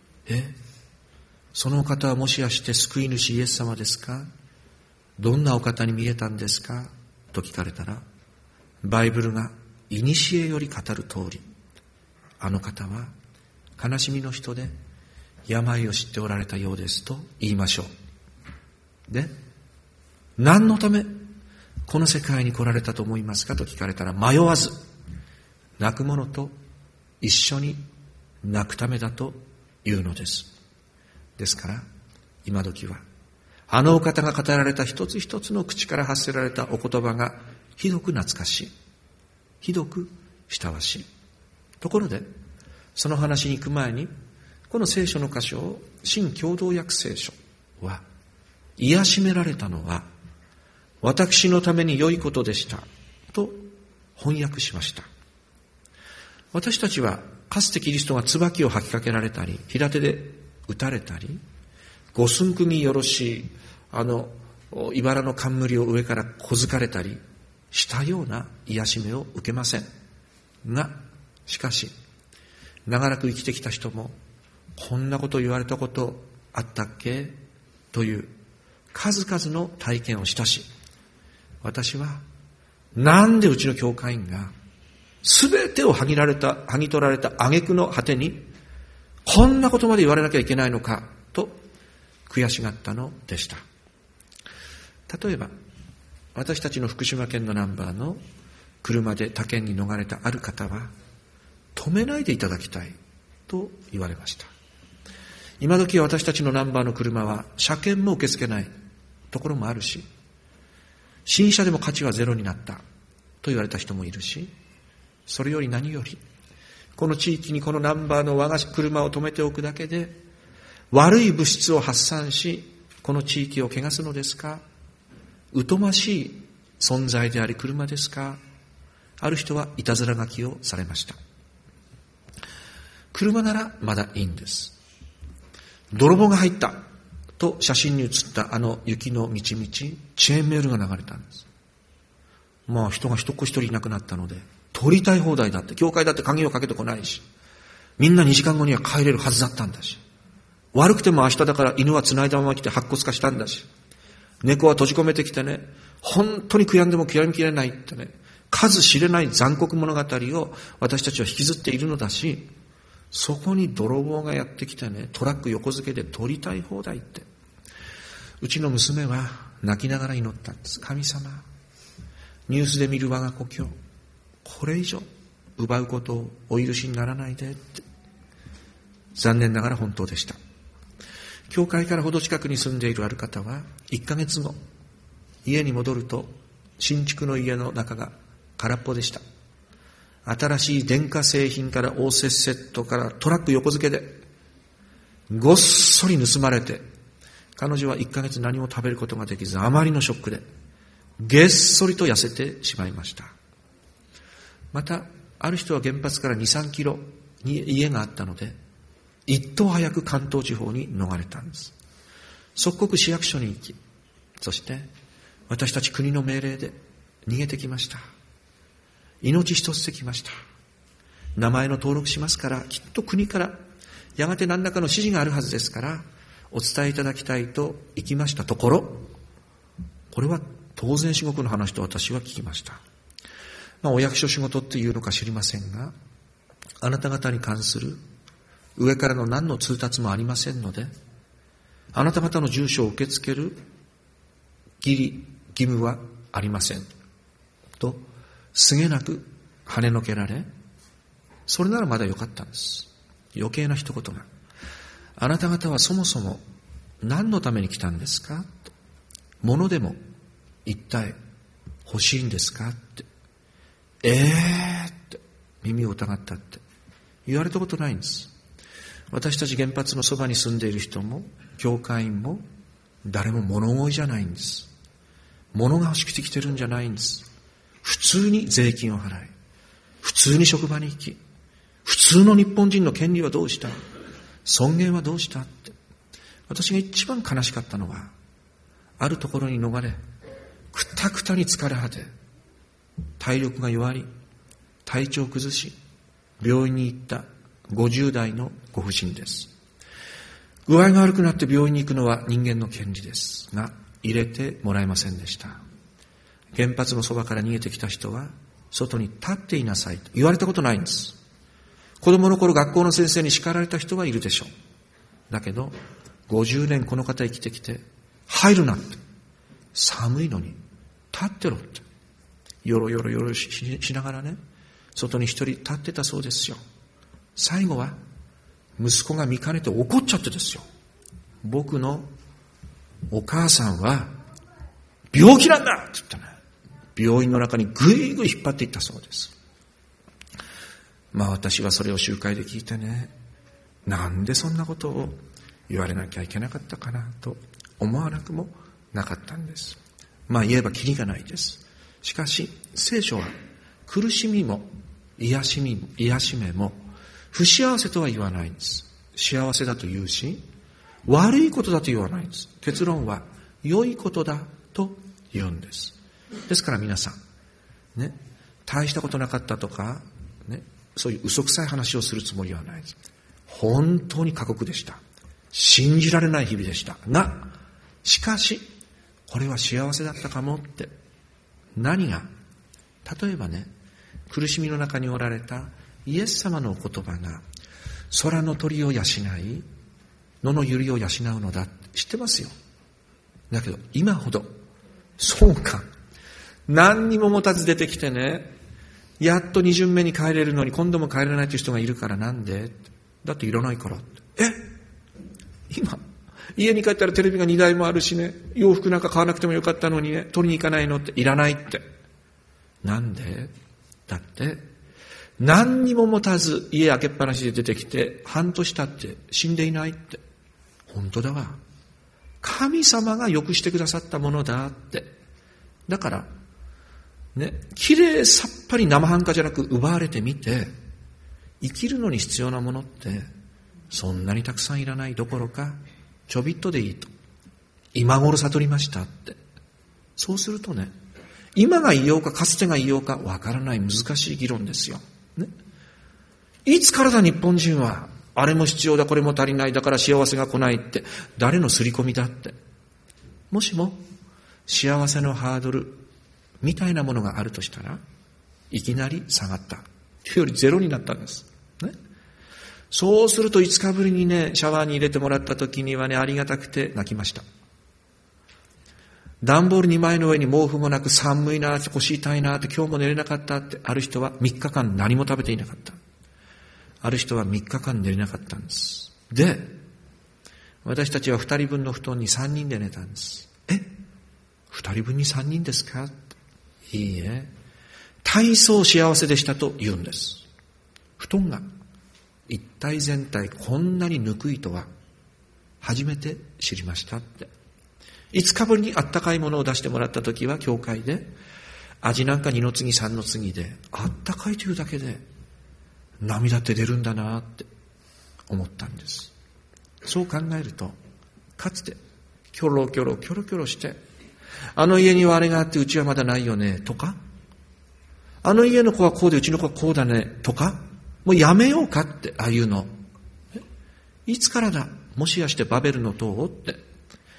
Speaker 1: そのお方はもしやして救い主イエス様ですか？どんなお方に見えたんですかと聞かれたら、バイブルが古より語る通り、あの方は悲しみの人で病を知っておられたようですと言いましょう。で、何のためこの世界に来られたと思いますかと聞かれたら、迷わず泣く者と一緒に泣くためだというのです。ですから今時はあのお方が語られた一つ一つの口から発せられたお言葉がひどく懐かしい、ひどく親しい。ところでその話に行く前に、この聖書の箇所を新共同訳聖書は、癒しめられたのは私のために良いことでしたと翻訳しました。私たちはかつてキリストが椿を吐きかけられたり、平手で打たれたり、五寸釘よろしい茨の冠を上から小づかれたりしたような癒しめを受けませんが、しかし長らく生きてきた人も、こんなこと言われたことあったっけという数々の体験をしたし、私はなんでうちの教会員が全てを剥ぎ取られた挙句の果てにこんなことまで言われなきゃいけないのかと悔しがったのでした。例えば私たちの福島県のナンバーの車で他県に逃れたある方は、止めないでいただきたいと言われました。今時私たちのナンバーの車は車検も受け付けないところもあるし、新車でも価値はゼロになったと言われた人もいるし、それより何よりこの地域にこのナンバーの我が車を止めておくだけで悪い物質を発散し、この地域を汚すのですか？疎ましい存在であり車ですか？ある人はいたずら書きをされました。車ならまだいいんです。泥棒が入ったと写真に写ったあの雪の道々、チェーンメールが流れたんです。人が一人いなくなったので、取りたい放題だって、教会だって鍵をかけてこないし、みんな2時間後には帰れるはずだったんだし、悪くても明日だから犬は繋いだまま来て白骨化したんだし、猫は閉じ込めてきてね、本当に悔やんでも悔やみきれないってね、数知れない残酷物語を私たちは引きずっているのだし、そこに泥棒がやってきてね、トラック横付けで取りたい放題って。うちの娘は泣きながら祈ったんです。神様、ニュースで見る我が故郷、これ以上奪うことをお許しにならないでって。残念ながら本当でした。教会からほど近くに住んでいるある方は、1ヶ月後、家に戻ると新築の家の中が空っぽでした。新しい電化製品から応接セットからトラック横付けでごっそり盗まれて、彼女は1ヶ月何も食べることができず、あまりのショックでげっそりと痩せてしまいました。またある人は原発から2、3キロに家があったので、一等早く関東地方に逃れたんです。即刻市役所に行き、そして私たち国の命令で逃げてきました。命一つできました。名前の登録しますから、きっと国からやがて何らかの指示があるはずですからお伝えいただきたいと行きましたところ、 これは当然至極の話と私は聞きました。お役所仕事っていうのか知りませんが、あなた方に関する上からの何の通達もありませんので、あなた方の住所を受け付ける義務はありませんとすげなく跳ねのけられ、それならまだよかったんです。余計な一言が、あなた方はそもそも何のために来たんですかと、物でも一体欲しいんですかって、って耳を疑ったって言われたことないんです。私たち原発のそばに住んでいる人も教会員も誰も物乞いじゃないんです。物が欲しくて来てるんじゃないんです。普通に税金を払い、普通に職場に行き、普通の日本人の権利はどうした、尊厳はどうしたって。私が一番悲しかったのは、あるところに逃れ、くたくたに疲れ果て、体力が弱り、体調を崩し、病院に行った50代のご婦人です。具合が悪くなって病院に行くのは人間の権利ですが、入れてもらえませんでした。原発のそばから逃げてきた人は、外に立っていなさいと言われたことないんです。子供の頃学校の先生に叱られた人はいるでしょう。だけど、50年この方生きてきて、入るなって。寒いのに、立ってろって。よろよろよろ しながらね、外に一人立ってたそうですよ。最後は、息子が見かねて怒っちゃってですよ。僕のお母さんは、病気なんだって言ったね。病院の中にぐいぐい引っ張っていったそうです。私はそれを集会で聞いてね、なんでそんなことを言われなきゃいけなかったかなと思わなくもなかったんです。言えばキリがないです。しかし聖書は苦しみも癒しめも不幸せとは言わないんです。幸せだと言うし、悪いことだと言わないんです。結論は良いことだと言うんです。ですから皆さんね、大したことなかったとかね、そういう嘘くさい話をするつもりはないです。本当に過酷でした。信じられない日々でしたが、しかしこれは幸せだったかもって。何が、例えばね、苦しみの中におられたイエス様のお言葉が、空の鳥を養い、野の百合を養うのだって知ってますよ。だけど今ほど、そうか、何にも持たず出てきてね、やっと2巡目に帰れるのに今度も帰れないという人がいるから、なんで？だっていらないからって。今家に帰ったらテレビが2台もあるしね、洋服なんか買わなくてもよかったのにね、取りに行かないのって。いらないって。なんで？だって何にも持たず家開けっぱなしで出てきて半年経って死んでいないって。本当だわ。神様が良くしてくださったものだって。だからね、きれいさっぱり生半可じゃなく奪われてみて、生きるのに必要なものってそんなにたくさんいらないどころか、ちょびっとでいいと。今頃悟りましたって。そうするとね、今がいようかかつてがいようかわからない難しい議論ですよ。ね、いつからだ日本人はあれも必要だこれも足りないだから幸せが来ないって、誰の刷り込みだって。もしも幸せのハードルみたいなものがあるとしたら、いきなり下がったというよりゼロになったんです、ね、そうすると5日ぶりにね、シャワーに入れてもらった時にはね、ありがたくて泣きました。段ボール2枚の上に毛布もなく、寒いなって腰痛いなって今日も寝れなかったって。ある人は3日間何も食べていなかった。ある人は3日間寝れなかったんです。で、私たちは2人分の布団に3人で寝たんです。2人分に3人ですか？いいえ、大層幸せでしたと言うんです。布団が一体全体こんなにぬくいとは初めて知りましたって。5日ぶりにあったかいものを出してもらった時は教会で、味なんか2の次3の次で、あったかいというだけで涙って出るんだなって思ったんです。そう考えると、かつてキョロキョロキョロキョロして、あの家にはあれがあってうちはまだないよねとか、あの家の子はこうでうちの子はこうだねとか、もうやめようかって、ああいうのいつからだ、もしやしてバベルの塔をって。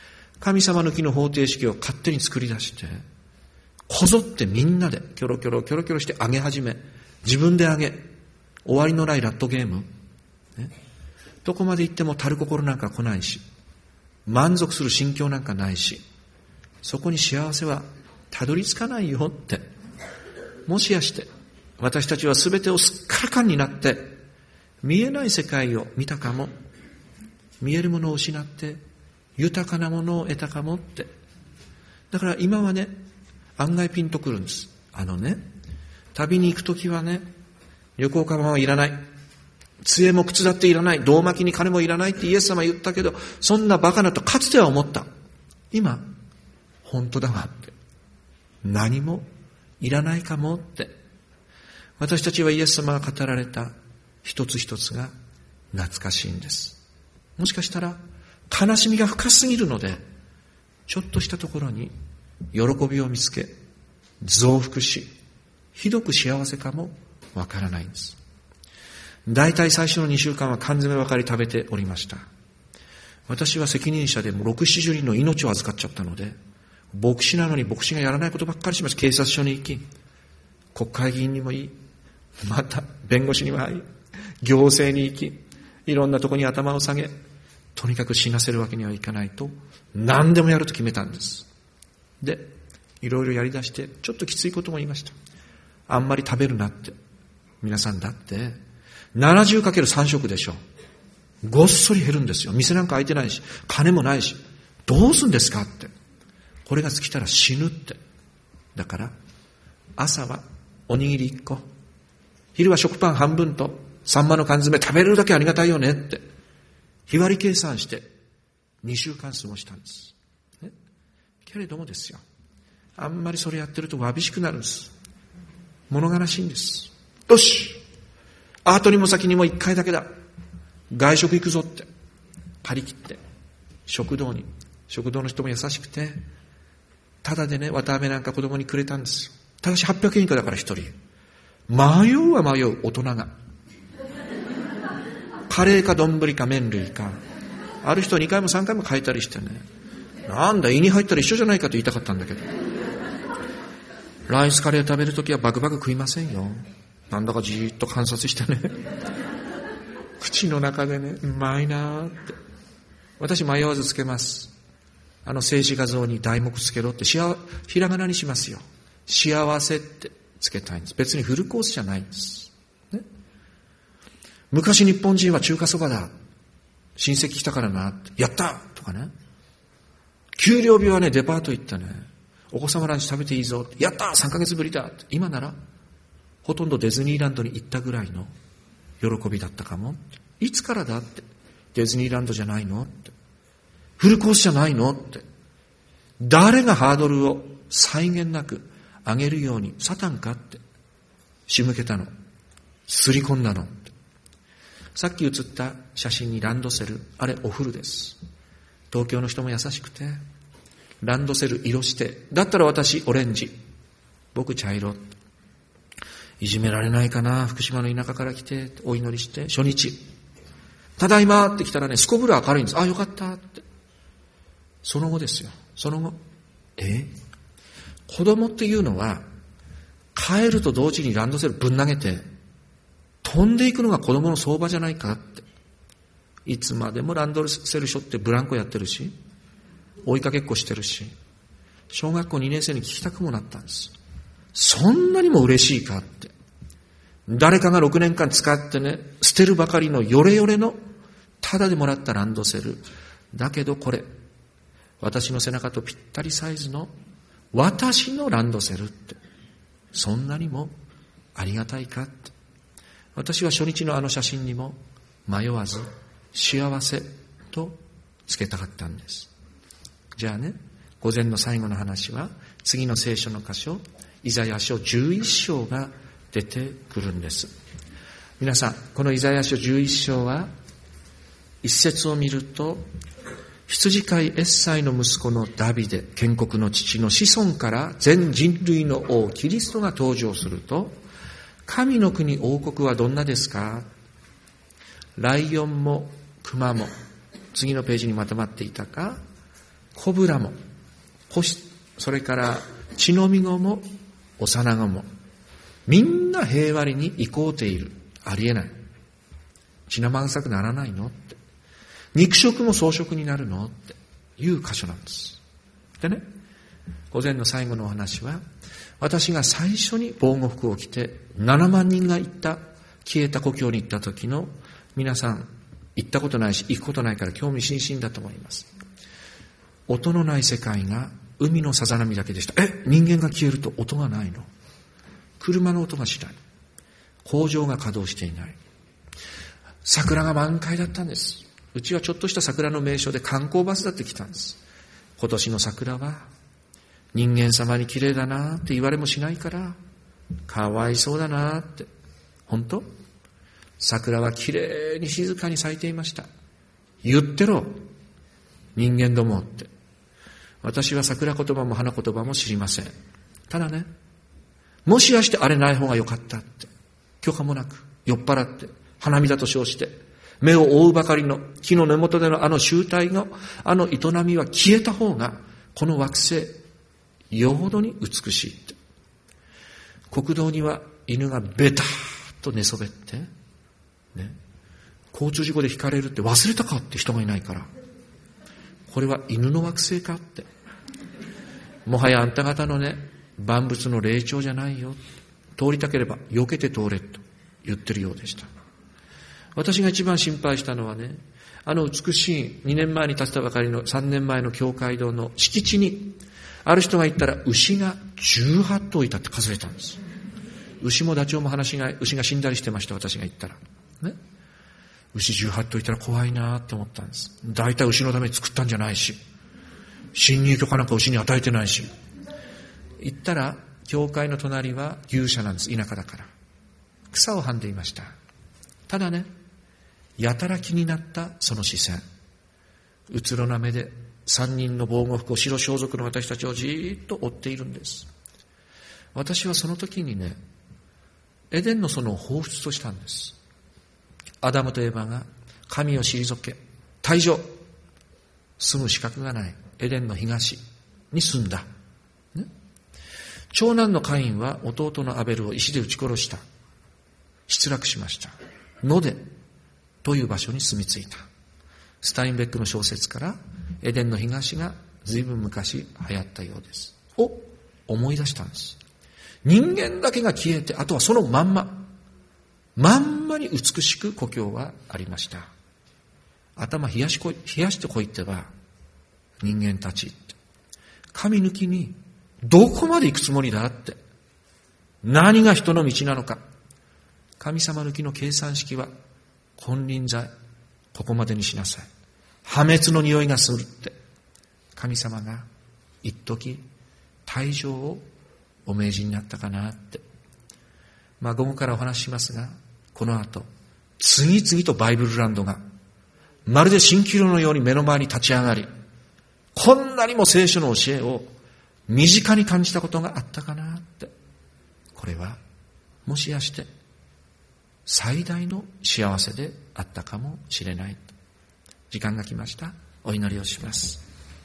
Speaker 1: 神様抜きの方程式を勝手に作り出して、こぞってみんなでキョロキョロして上げ始め、自分で上げ、終わりのないラットゲーム、ね、どこまで行っても足る心なんか来ないし、満足する心境なんかないし、そこに幸せはたどり着かないよって。もしやして私たちは全てをすっからかんになって見えない世界を見たかも、見えるものを失って豊かなものを得たかもって。だから今はね、案外ピンとくるんです。旅に行くときはね、旅行カバンはいらない、杖も靴だっていらない、胴巻きに金もいらないってイエス様言ったけど、そんなバカなとかつては思った。今本当だわって、何もいらないかもって。私たちはイエス様が語られた一つ一つが懐かしいんです。もしかしたら悲しみが深すぎるので、ちょっとしたところに喜びを見つけ、増幅し、ひどく幸せかもわからないんです。だいたい最初の2週間は缶詰ばかり食べておりました。私は責任者でも6、70人の命を預かっちゃったので、牧師なのに牧師がやらないことばっかりします。警察署に行き、国会議員にもいい、また弁護士にもいい、行政に行き、いろんなところに頭を下げ、とにかく死なせるわけにはいかないと、何でもやると決めたんです。で、いろいろやり出して、ちょっときついことも言いました。あんまり食べるなって。皆さんだって、70×3 食でしょ。ごっそり減るんですよ。店なんか開いてないし、金もないし、どうすんですかって。これが尽きたら死ぬって。だから、朝はおにぎり1個、昼は食パン半分と、サンマの缶詰食べれるだけありがたいよねって。日割り計算して、2週間過ごしたんです。ね、けれどもですよ。あんまりそれやってるとわびしくなるんです。物悲しいんです。よし、後にも先にも1回だけだ、外食行くぞって張り切って食堂の人も優しくて、ただでね、綿あめなんか子供にくれたんですよ。ただし800円以下だから一人。迷うは迷う大人が、カレーか丼か麺類か、ある人2回も3回も変えたりしてね、なんだ胃に入ったら一緒じゃないかと言いたかったんだけど、ライスカレー食べるときはバクバク食いませんよ。なんだかじーっと観察してね、口の中でね、うまいなーって。私迷わずつけます。静止画像に題目つけろって、ひらがなにしますよ。幸せってつけたいんです。別にフルコースじゃないんです、ね、昔日本人は中華そばだ、親戚来たからなって、やったとかね、給料日はね、デパート行ったね、お子様ランチ食べていいぞって、やった3ヶ月ぶりだって。今ならほとんどディズニーランドに行ったぐらいの喜びだったかも。いつからだって。ディズニーランドじゃないのって。フルコースじゃないのって。誰がハードルを際限なく上げるようにサタンかって仕向けたの、すり込んだのって。さっき写った写真にランドセル、あれお風呂です。東京の人も優しくて、ランドセル色して、だったら私オレンジ、僕茶色。いじめられないかな、福島の田舎から来てお祈りして、初日ただいまって来たらね、すこぶる明るいんです。あ、よかったって。その後ですよ。その後、子供っていうのは帰ると同時にランドセルぶん投げて飛んでいくのが子供の相場じゃないかって。いつまでもランドセル背負ってブランコやってるし、追いかけっこしてるし、小学校2年生に聞きたくもなったんです。そんなにも嬉しいかって。誰かが6年間使ってね、捨てるばかりのヨレヨレのただでもらったランドセルだけど、これ私の背中とぴったりサイズの私のランドセルって、そんなにもありがたいかって。私は初日のあの写真にも迷わず幸せとつけたかったんです。じゃあね、午前の最後の話は次の聖書の箇所、イザヤ書11章が出てくるんです。皆さん、このイザヤ書11章は一節を見ると、羊飼いエッサイの息子のダビデ、建国の父の子孫から全人類の王キリストが登場すると、神の国王国はどんなですか？ライオンも熊も、次のページにまとまっていたか、 子ぶらも、それから血のみ子も幼子も、みんな平和に行こうている。ありえない。血生臭くならないのって。肉食も草食になるのっていう箇所なんです。でね、午前の最後のお話は、私が最初に防護服を着て7万人が消えた故郷に行った時の、皆さん行ったことないし行くことないから興味津々だと思います。音のない世界が海のさざ波だけでした。人間が消えると音がないの？車の音がしない。工場が稼働していない。桜が満開だったんです。うちはちょっとした桜の名所で観光バスだって来たんです。今年の桜は人間様に綺麗だなって言われもしないからかわいそうだなって。本当？桜は綺麗に静かに咲いていました。言ってろ人間どもって。私は桜言葉も花言葉も知りません。ただね、もしやしてあれない方がよかったって許可もなく酔っ払って花見だと称して目を覆うばかりの木の根元でのあの集体のあの営みは消えた方がこの惑星よほどに美しいって。国道には犬がベターっと寝そべってね、交通事故でひかれるって忘れたかって人がいないから、これは犬の惑星かって。もはやあんた方のね、万物の霊長じゃないよ。通りたければ避けて通れと言ってるようでした。私が一番心配したのはね、あの美しい2年前に建てたばかりの3年前の教会堂の敷地に、ある人が言ったら牛が18頭いたって数えたんです。牛もダチョウも牛が死んだりしてました、私が言ったら。ね。牛18頭いたら怖いなって思ったんです。大体牛のために作ったんじゃないし、侵入許可なんか牛に与えてないし。行ったら、教会の隣は牛舎なんです、田舎だから。草をはんでいました。ただね、やたら気になったその視線。うつろな目で3人の防護服を白装束の私たちをじーっと追っているんです。私はその時にね、エデンの園を彷彿としたんです。アダムとエバが神を退け、退場。住む資格がないエデンの東に住んだ。ね、長男のカインは弟のアベルを石で撃ち殺した。失落しました。ノデという場所に住み着いた。スタインベックの小説からエデンの東が随分昔流行ったようです。思い出したんです。人間だけが消えて、あとはそのまんまに美しく故郷はありました。頭冷やしてこいってば人間たちって。神抜きにどこまで行くつもりだって。何が人の道なのか。神様抜きの計算式は金輪際ここまでにしなさい。破滅の匂いがするって。神様が一時退場をお命じになったかなって。午後からお話ししますが、この後次々とバイブルランドがまるで蜃気楼のように目の前に立ち上がり、こんなにも聖書の教えを身近に感じたことがあったかなって。これはもしやして最大の幸せであったかもしれない。時間が来ました。お祈りをします。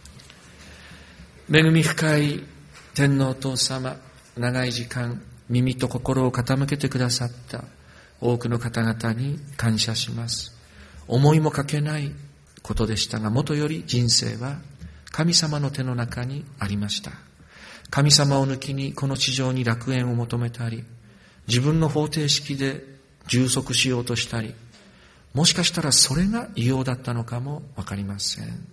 Speaker 1: 恵み深い天皇お父様、長い時間耳と心を傾けてくださった多くの方々に感謝します。思いもかけないことでしたが、もとより人生は神様の手の中にありました。神様を抜きにこの地上に楽園を求めたり、自分の方程式で充足しようとしたり、もしかしたらそれが異様だったのかもわかりません。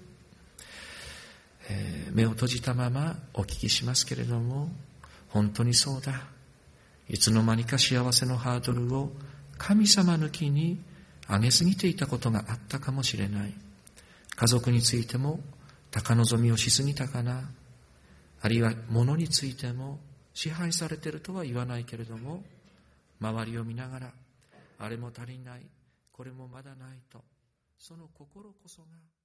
Speaker 1: 目を閉じたままお聞きしますけれども、本当にそうだ。いつの間にか幸せのハードルを神様抜きに上げすぎていたことがあったかもしれない。家族についても高望みをしすぎたかな。あるいは物についても支配されているとは言わないけれども、周りを見ながらあれも足りない、これもまだないと、その心こそが